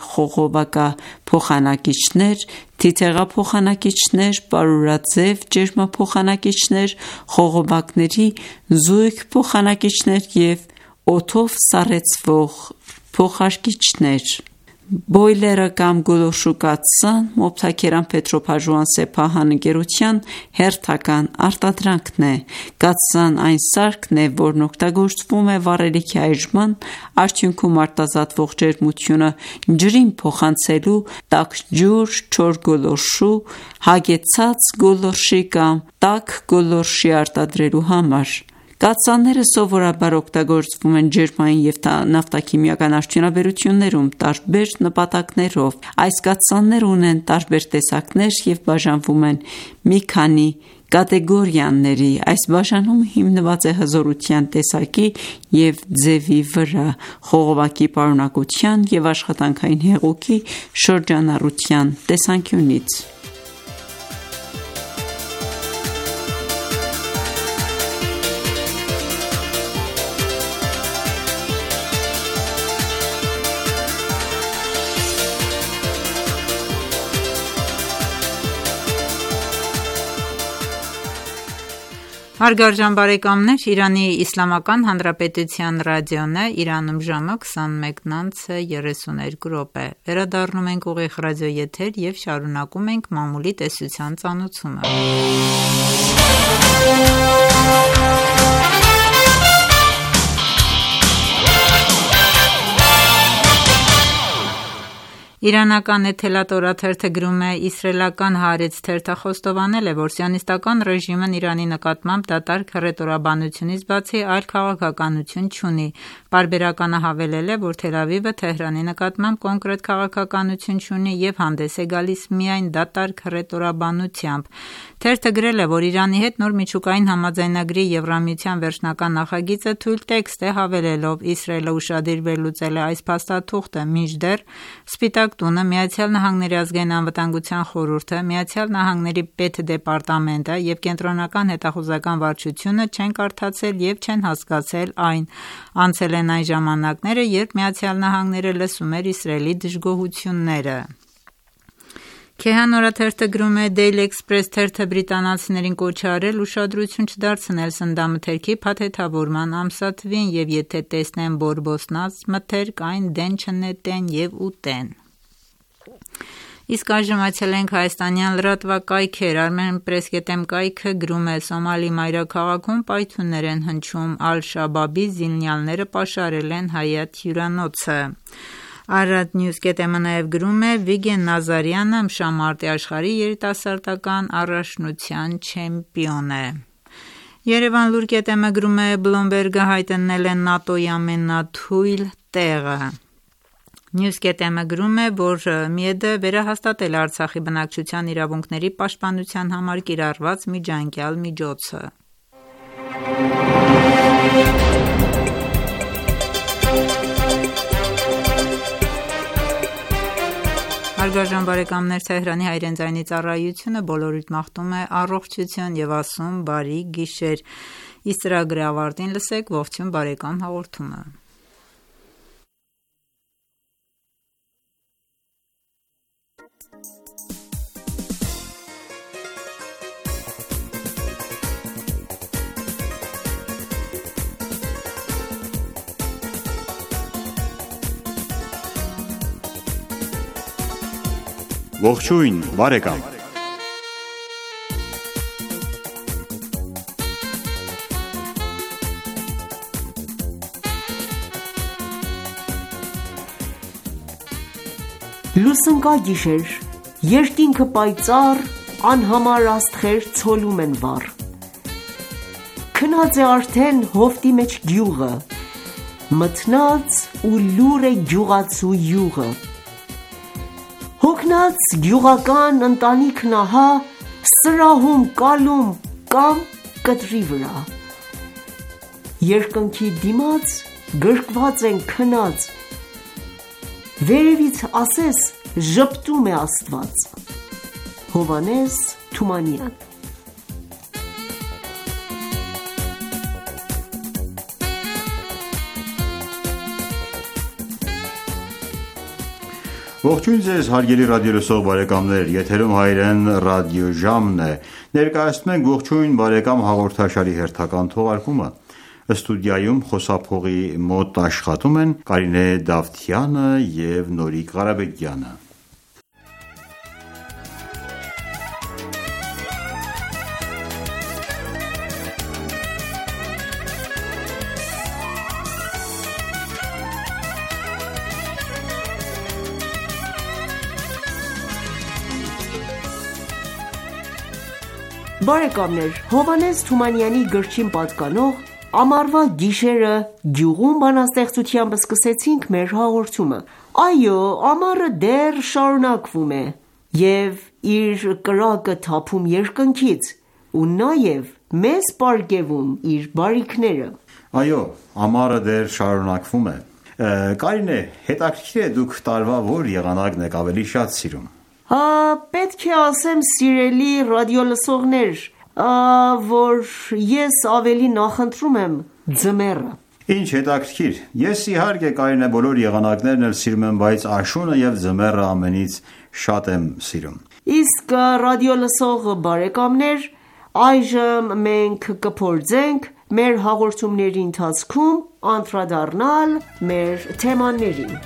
խողովակափոխանակիչներ, թիթեղափոխանակիչներ, պարուրաձև ջերմափոխանակիչներ, խողովակների զույգ փոխանակիչներ և օդով սառեցվող փոխարկիչներ։ Բոյլերը կամ գոլորշու կաթսան Mobtakeran Petro-Pajoohan Sepahan ընկերության հերթական արտադրանքն է։ Կաթսան այն սարքն է, որն օգտագործվում է վառելիքի այրման արդյունքում արտազատվող ջերմությունը ջրին փոխանցելու, տաք ջուր, չոր գոլորշու, հագեցած գոլորշի կամ տաք գոլորշի արտադրելու համար։ Կաթսաները սովորաբար օգտագործվում են ջերմային և նավթաքիմիական արդյունաբերություններում տարբեր նպատակներով։ Այս կաթսաները ունեն տարբեր տեսակներ և բաժանվում են մի քանի կատեգորիաների։ Այս բաժանումը հիմնված է հզորության, տեսակի և ձևի վրա, խողովակի պարունակության և աշխատանքային հեղուկի շրջանառության տեսանկյունից։ Հարգարժան բարեկամներ, Իրանի Իսլամական Հանրապետության ռադիոն է, Իրանում ժամը քսանմեկն օր երեսուներկու րոպե։ Վերադառնում ենք ուղիղ ռադիոեթեր և շարունակում ենք մամուլի տեսության ծանոթումը։ Իրանական Էթելատ օրաթերթը գրում է. իսրայելական Հaaretz թերթը խոստովանել է, որ սիոնիստական ռեժիմն Իրանի նկատմամբ դատարկ հռետորաբանությունից բացի այլ քաղաքականություն չունի։ Պարբերականը հավելել է, որ Թել Ավիվը Թեհրանի նկատմամբ կոնկրետ քաղաքականություն չունի և հանդես է գալիս միայն դատարկ հռետորաբանությամբ։ Թերթը գրել է, որ Իրանի հետ նոր միջուկային համաձայնագրի Եվրամիության վերջնական նախագիծը թույլ տեքստ է, հավելելով Իսրայելը ուշադիր վերլուծել է այս փաստաթուղթը, մինչդեռ Սպիտակ տունը, Միացյալ Նահանգների ազգային անվտանգության խորհուրդը, Միացյալ Նահանգների պետդեպարտամենտը և Կենտրոնական հետախուզական վարչությունը չեն կարդացել և չեն հասկացել այն։ Անցել են այն ժամանակները, երբ Միացյալ Նահանգները լսում էր Իսրայելի դժգոհությունները։ Քեհան օրաթերթը գրում է. Daily Express թերթը բրիտանացիներին կոչ է արել ուշադրություն չդարձնել սննդամթերքի փաթեթավորման ամսաթվին և եթե տեսնեն բորբոսնած մթերք, այն դեն չնետեն և ուտեն։ Իսկ այժմ այցելենք հայաստանյան լրատվակայքեր։ Armenpress.am կայքը գրում է. Սոմալի մայրաքաղաքում պայթյուններ են հնչում, Ալ-Շաբաբի զինյալները պաշարել են Հայաթ հյուրանոցը։ Arad News.am-ը նաև գրում է. Վիգեն Նազարյանը ըմբշամարտի աշխարհի երիտասարդական առաջնության չեմպիոն է։ Երևան Լուր.am-ը գրում է. Բլոմբերգը հայտնել է ՆԱՏՕ-ի ամենաթույլ տեղը։ News.am-ը գրում է, որ ՄԻԵԴ-ը վերահաստատել է Արցախի բնակչության իրավունքների պաշտպանության համար կիրառված միջանկյալ միջոցը։ Հարգարժան բարեկամներ, Թեհրանի հայրեն ձայնի ծառայությունը բոլորիդ մաղթում է առողջություն և ասում բարի գիշեր։ Իսկ ծրագրի ավարտին լսեք ողջույն բարեկամ հաղորդումը։ Ողջույն բարեկամ։ Լուսնկա գիշեր, երկինքը պայծառ, անհամար աստղեր ցոլում են վառ։ Քնած է արդեն հովտի մեջ գյուղը, մթնած ու լուր է գյուղացու յուղը։ Հոգնած գյուղական ընտանիքն ահա սրահում կալում կամ կտրի վրա։ Երկնքի դիմաց գրկված են քնած, վերևից ասես ժպտում է Աստված։ Հովհաննես Թումանյան։ Ողջույն ձեզ հարգելի ռադիոլսող բարեկամներ, եթերում հայրեն ռադիոժամն է։ Ներկայացնում ենք ողջույն բարեկամ հաղորդաշարի հերթական թողարկումը։ Ստուդիայում խոսափողի մոտ աշխատում են Կարինե Դավթյանը և Նորիկ Ղարաբեկյանը։ Բարեկամներ, Հովհաննես Թումանյանի գրչին պատկանող «Ամառվա գիշերը» գյուղում բանաստեղծությամբ սկսեցինք մեր հաղորդումը։ Այո, ամառը դեռ շարունակվում է և իր կրակը թափում երկնքից ու նաև մեզ պարգևում իր բարիքները։ Այո, ամառը դեռ շարունակվում է։ Կարինե, հետաքրքիր է դուք տարվա որ եղանակն եք ավելի շատ սիրում։ Պետք է ասեմ սիրելի ռադիոլսողներ, որ ես ավելի նախընտրում եմ ձմեռը։ Ինչ հետաքրքիր։ Ես իհարկե Կարինե բոլոր եղանակներն էլ սիրում եմ, բայց աշունը և ձմեռը ամենից շատ եմ սիրում։ Իսկ ռադիոլսող բարեկամներ, այժմ մենք կփորձենք մեր հաղորդումների ընթացքում անդրադառնալ մեր թեմաներին։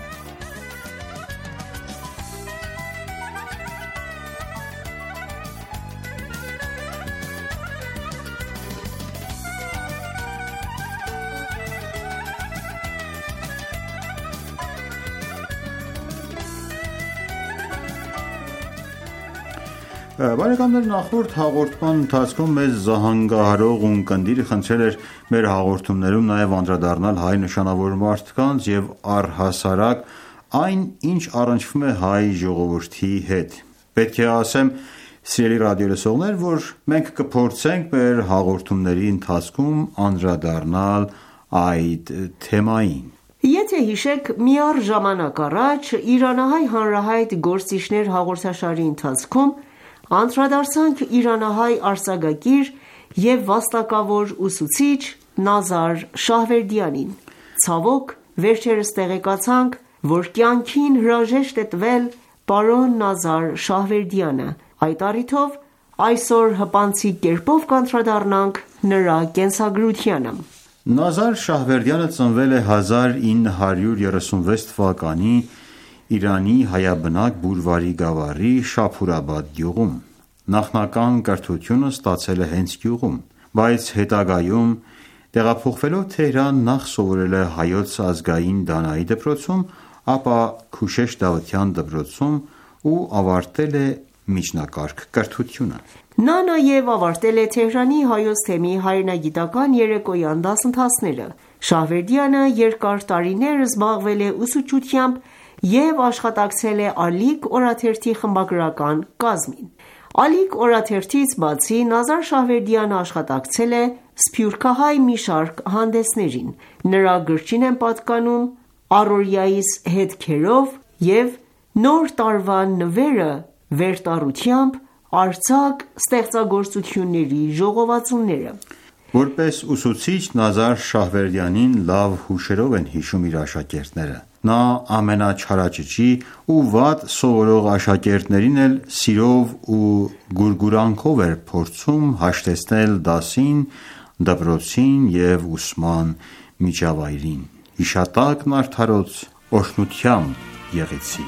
Բարեկամներ, նախորդ հաղորդման ընթացքում մեզ զահանգահարող ունկնդիր խնդրել էր մեր հաղորդումներում նաև անդրադառնալ հայ նշանավոր մարդկանց և առհասարակ այն, ինչ առնչվում է հայ ժողովրդի հետ։ Պետք է ասեմ, Սիրելի ռադիոլսողներ, որ մենք կփորձենք մեր հաղորդումների ընթացքում անդրադառնալ այդ թեմային։ Եթե հիշեք, մի առ ժամանակ առաջ Իրանահայ հանրահայտ գործիչներ հաղորդաշարի ընթացքում անդրադարձանք իրանահայ արձակագիր և վաստակավոր ուսուցիչ Նազար Շահվերդյանին։ Ցավոք, վերջերս տեղեկացանք, որ կյանքին հրաժեշտ է տվել պարոն Նազար Շահվերդյանը։ Այդ առիթով այսօր հպանցիկ կերպով կանդրադառնանք նրա կենսագրությանը։ Նազար Շահվերդյանը ծնվել է հազար ինը հարյուր երեսունվեց թվականի Իրանի Հայաբնակ Բուրվարի գավառի Շափուրաբադ գյուղում։ Նախնական կրթությունը ստացել է հենց գյուղում, բայց հետագայում տեղափոխվելով Թեհրան նախ սովորել է Հայոց ազգային Դանայի դպրոցում, ապա Քուշեշ Դավթյան դպրոցում ու ավարտել է միջնակարգ կրթությունը։ Նա նաև ավարտել է Թեհրանի Հայոց թեմի հայրենագիտական երեկոյան դասընթացները։ Շահվերդյանը երկար տարիներ զբաղվել է ուսուցչությամբ և աշխատակցել է Ալիք օրաթերթի խմբագրական կազմին։ Ալիք օրաթերթից բացի Նազար Շահվերդյանը աշխատակցել է սփյուռքահայ մի շարք հանդեսներին։ Նրա գրչին են պատկանում «Առօրյայիս հետքերով» և «Նոր տարվա նվերը» վերտառությամբ արձակ ստեղծագործությունների ժողովածուները։ Որպես ուսուցիչ Նազար Շահվերդյանին լավ հուշերով են հիշում իր աշակերտները։ Նա ամենաչարաճճի ու վատ սովորող աշակերտներին էլ սիրով ու գուրգուրանքով էր փորձում հաշտեցնել դասին, դպրոցին և ուսման միջավայրին։ Հիշատակն արդարոց օրհնությամբ եղեցի։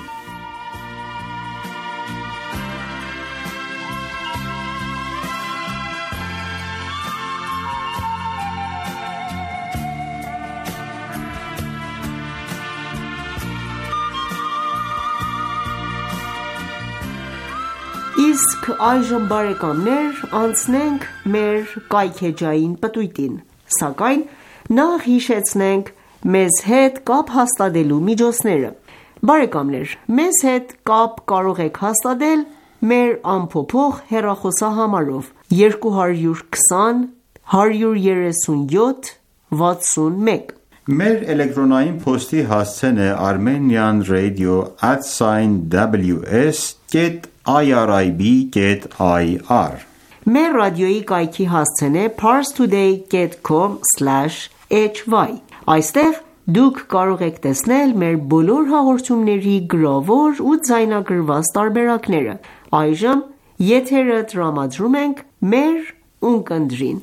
Իսկ այժմ բարեկամներ անցնենք մեր կայքեջային պտույտին, սակայն նախ հիշեցնենք մեզ հետ կապ հաստատելու միջոցները։ Բարեկամներ, մեզ հետ կապ կարող եք հաստատել մեր անփոփոխ հեռախոսահամարով երկու հարյուր քսան, հարյուր երեսունյոթ, վաթսունմեկ։ Մեր էլեկտրոնային փոստի հասցեն է armenian radio at w s dot irib dot i r։ Մեր ռադիոյի կայքի հասցեն է parstoday dot com slash h y։ Այստեղ դուք կարող եք տեսնել մեր բոլոր հաղորդումների գրավոր ու ձայնագրված տարբերակները։ Այժմ եթերը տրամադրում ենք մեր ունկնդրին։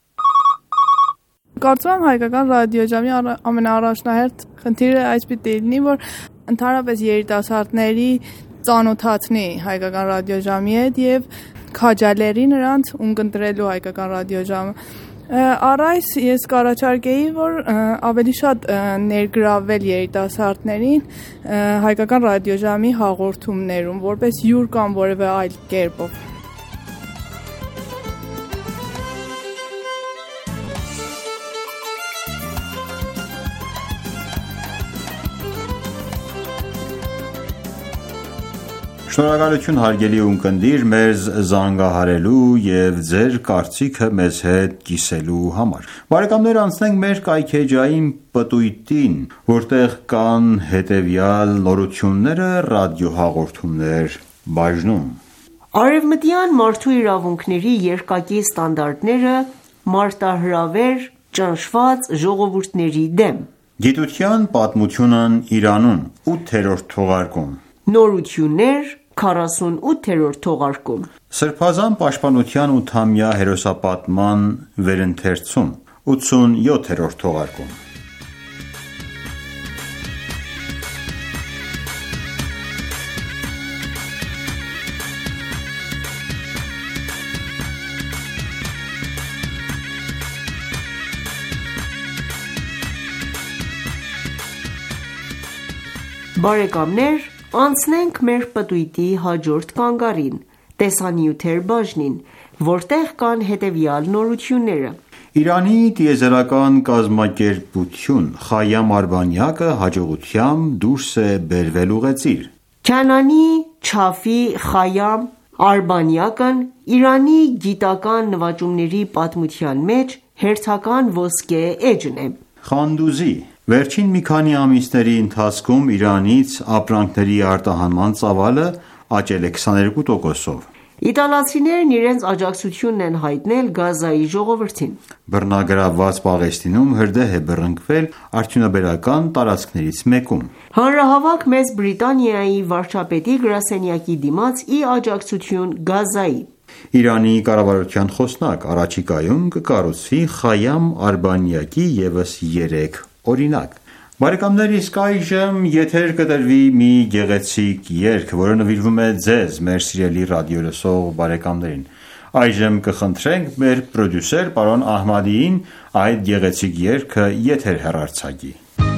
Կարծում եմ հայկական ռադիոժամի ամենաառաջնահերթ խնդիրը այս պիտի լինի, որ ընդհանրապես երիտասարդների ծանոթացնի հայկական ռադիոժամի հետ եւ քաջալերի նրանց ունկնդրելու հայկական ռադիոժամը։ Առ այս ես կառաջարկեի, որ ավելի շատ ներգրավել երիտասարդներին հայկական ռադիոժամի հաղորդումներում, որպես հյուր կամ որևէ այլ կերպով։ Շնորհակալություն հարգելի ունկնդիր մեզ զանգահարելու և ձեր կարծիքը մեզ հետ կիսելու համար։ Բարեկամներ, անցնենք մեր կայքեջային պտույտին, որտեղ կան հետևյալ նորությունները ռադիոհաղորդումներ բաժնում։ Արևմտյան մարդու իրավունքների երկակի ստանդարտները մարտահրավեր ճնշված ժողովուրդների դեմ։ Գիտության պատմությունն Իրանում ութերորդ թողարկում։ Նորություններ քառասունութերորդ թողարկում։ Սրբազան պաշտպանության ութամյա հերոսապատման վերընթերցում ութսունյոթերորդ թողարկում։ Բարեկամներ, անցնենք մեր պտույտի հաջորդ կանգարին՝ տեսանյութեր բաժնին, որտեղ կան հետևյալ նորությունները։ Իրանի տիեզերական կազմակերպություն Խայամ Արբանյակը հաջողությամբ դուրս է բերվել ուղեծիր։ Քանանի Չաֆի Խայամ Արբանյակն Իրանի գիտական նվաճումների պատմության մեջ հերթական ոսկե էջն է։ Խանդուզի վերջին մի քանի ամիսների ընթացքում Իրանից ապրանքների արտահանման ծավալը աճել է քսաներկու տոկոսով։ Իտալացիներն իրենց աջակցությունն են հայտնել Գազայի ժողովրդին։ Բռնագրավված Պաղեստինում հրդեհ է բռնկվել արդյունաբերական տարածքներից մեկում։ Հանրահավաք Մեծ Բրիտանիայի վարչապետի գրասենյակի դիմաց ի աջակցություն Գազայի։ Իրանի կառավարության խոսնակ առաջիկայում կկառուցվի Խայամ Արբանյակի ևս երեք օրինակ։ Բարեկամներ, իսկ այժմ եթեր կտրվի մի գեղեցիկ երգ, որը նվիրվում է ձեզ, մեր սիրելի ռադիոլսող բարեկամներին։ Այժմ կխնդրենք մեր պրոդյուսեր պարոն Ահմադիին այդ գեղեցիկ երգը եթեր հեռարձակի։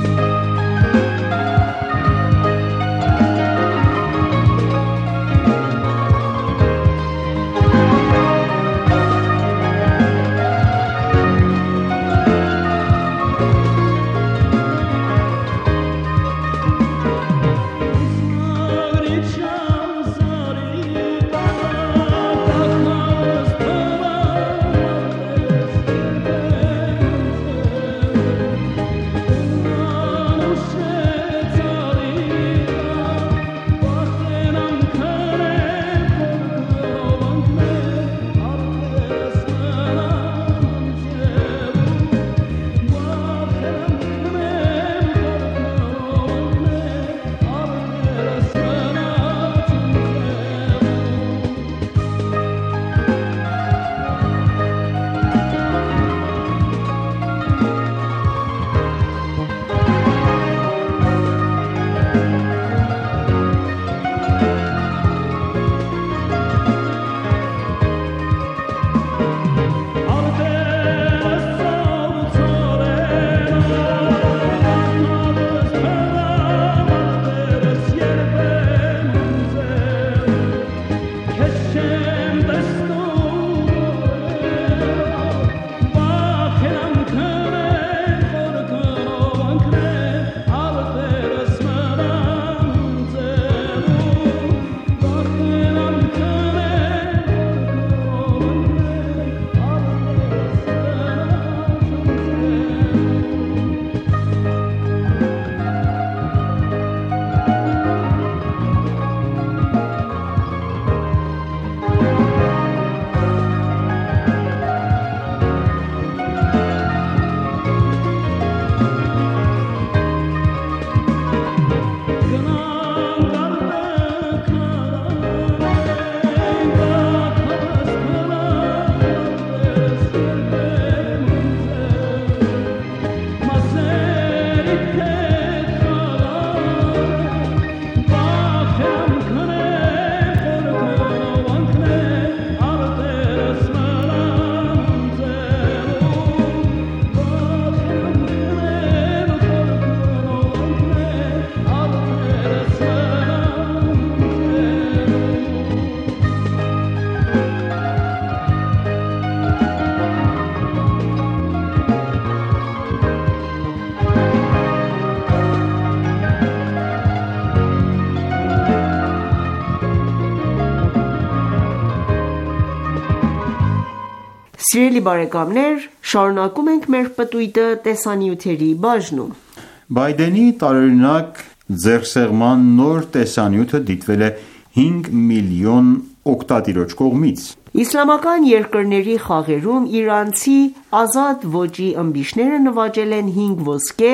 Սիրելի բարեկամներ, շարունակում ենք մեր պտույտը տեսանյութերի բաժնում։ Բայդենի տարօրինակ ձեռքսեղման նոր տեսանյութը դիտվել է հինգ միլիոն օգտատիրոջ կողմից։ Իսլամական երկրների խաղերում իրանցի ազատ ոճի ըմբիշները նվաճել են հինգ ոսկե,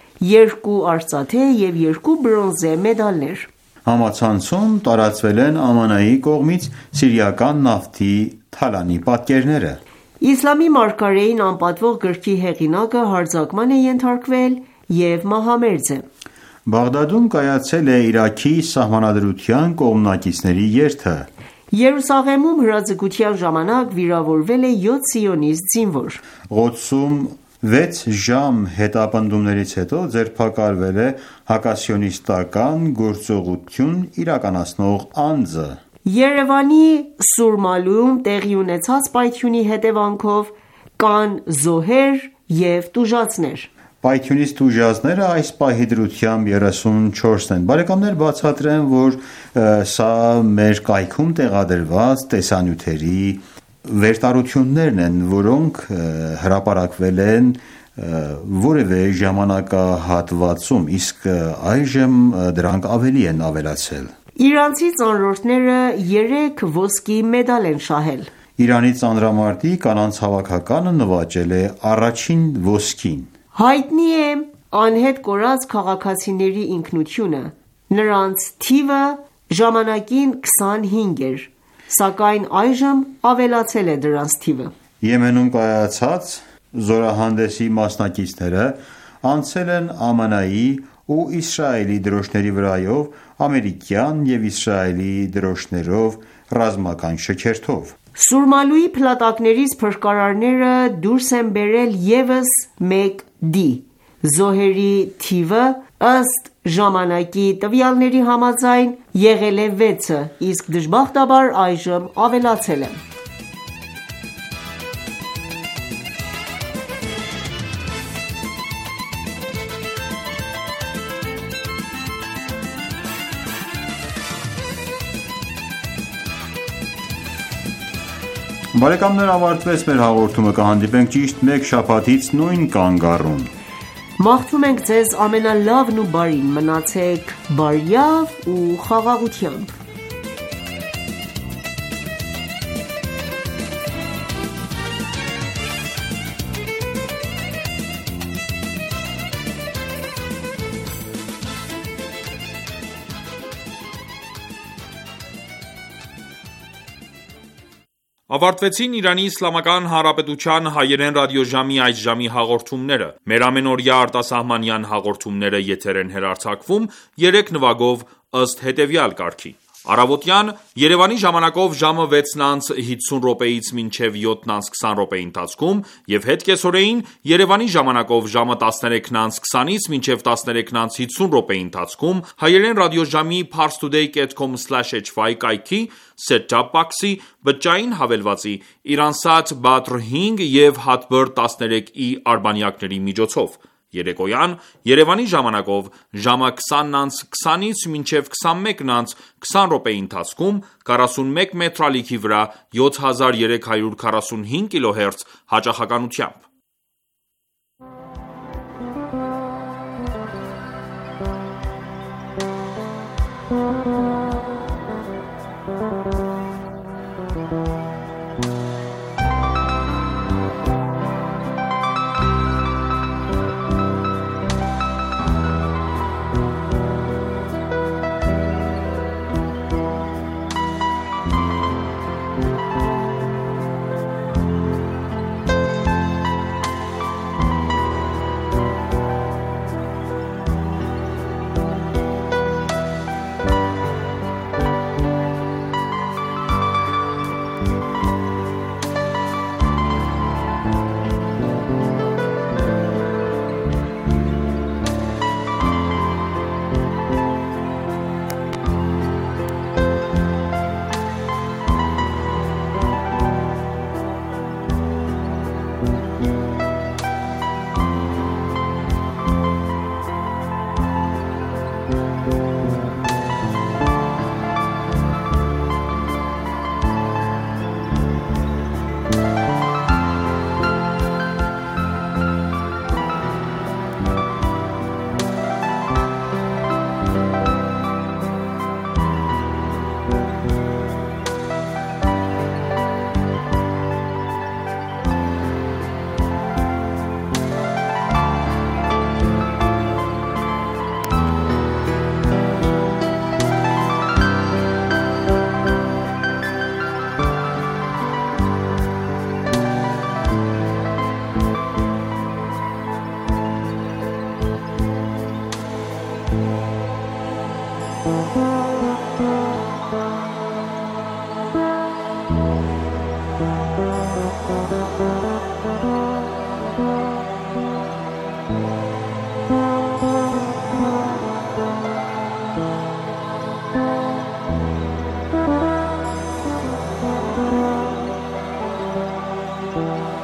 երկու արծաթե և երկու բրոնզե մեդալներ։ Համացանցում տարածվել են ԱՄՆ-ի կողմից սիրիական նավթի թալանի պատկերները։ Իսլամի մարգարեին անպատվող գրքի հեղինակը հարձակման է ենթարկվել և մահամերձ է։ Բաղդադում կայացել է Իրաքի սահմանադրության կողմնակիցների երթը։ Երուսաղեմում հրաձգության ժամանակ վիրավորվել է յոթ սիոնիստ զինվոր։ Ղոդսում վեց ժամ հետապնդումներից հետո ձերբակալվել է հակասիոնիստական գործողություն իրականացնող անձը։ Երևանի Սուրմալում տեղի ունեցած պայթյունի հետևանքով կան զոհեր և տուժածներ։ Պայթյունից տուժածները այս պահի դրությամբ երեսունչորսն են։ Բարեկամներ, բացատրեմ, որ սա մեր կայքում տեղադրված տեսանյութերի վերտարություններն են, որոնք հրապարակվել են որևէ ժամանակահատվածում, իսկ այժմ դրանք ավելի են ավելացել։ Իրանցի ծանրորդները երեք ոսկի մեդալ են շահել։ Իրանի ծանրամարտի կանանց հավաքականը նվաճել է առաջին ոսկին։ Հայտնի է անհետ կորած քաղաքացիների ինքնությունը։ Նրանց թիվը ժամանակին քսանհինգ էր, սակայն այժմ ավելացել է դրանց թիվը։ Եմենում կայացած զորահանդեսի մասնակիցները անցել են ԱՄՆ-ի ու Իսրայելի դրոշների վրայով ամերիկյան և Իսրայելի դրոշներով ռազմական շքերթով։ Սուրմալուի փլատակներից փրկարարները դուրս են բերել ևս մեկ դի։ Զոհերի թիվը ըստ ժամանակի տվյալների համաձայն եղել է վեցը, իսկ դժբախտաբար այժմ ավելացել է։ Բարեկամներ, ավարտվեց մեր հաղորդումը, կհանդիպենք ճիշտ մեկ շաբաթից նույն կանգառուն։ Մաղթում ենք ձեզ ամենալավն ու բարին, մնացեք բարյավ ու խաղաղությամբ։ Ավարտվեցին Իրանի Իսլամական Հանրապետության հայերեն ռադիոժամի այս ժամի հաղորդումները։ Մեր ամենօրյա արտասահմանյան հաղորդումները եթեր են հեռարձակվում երեք նվագով ըստ հետևյալ կարգի։ Առավոտյան Երևանի ժամանակով ժամը վեցն անց հիսուն րոպեից մինչև յոթն անց քսան րոպեի ընթացքում եւ հետ կեսօրեին Երևանի ժամանակով ժամը տասներեքն անց քսանից մինչև տասներեքն անց հիսուն րոպեի ընթացքում հայերեն ռադիոժամի parstoday dot com slash h y կայքի set-top box-ի բջջային հավելվածի Iransat Badr հինգ եւ Hotbird տասներեք ի արբանյակների միջոցով։ Երեկոյան Երևանի ժամանակով ժամը քսանն անց քսանից մինչև քսանմեկն անց քսան րոպեի ընթացքում քառասունմեկ մետր ալիքի վրա յոթ հազար երեք հարյուր քառասունհինգ կիլոհերց հաճախականությամբ։ Thank you.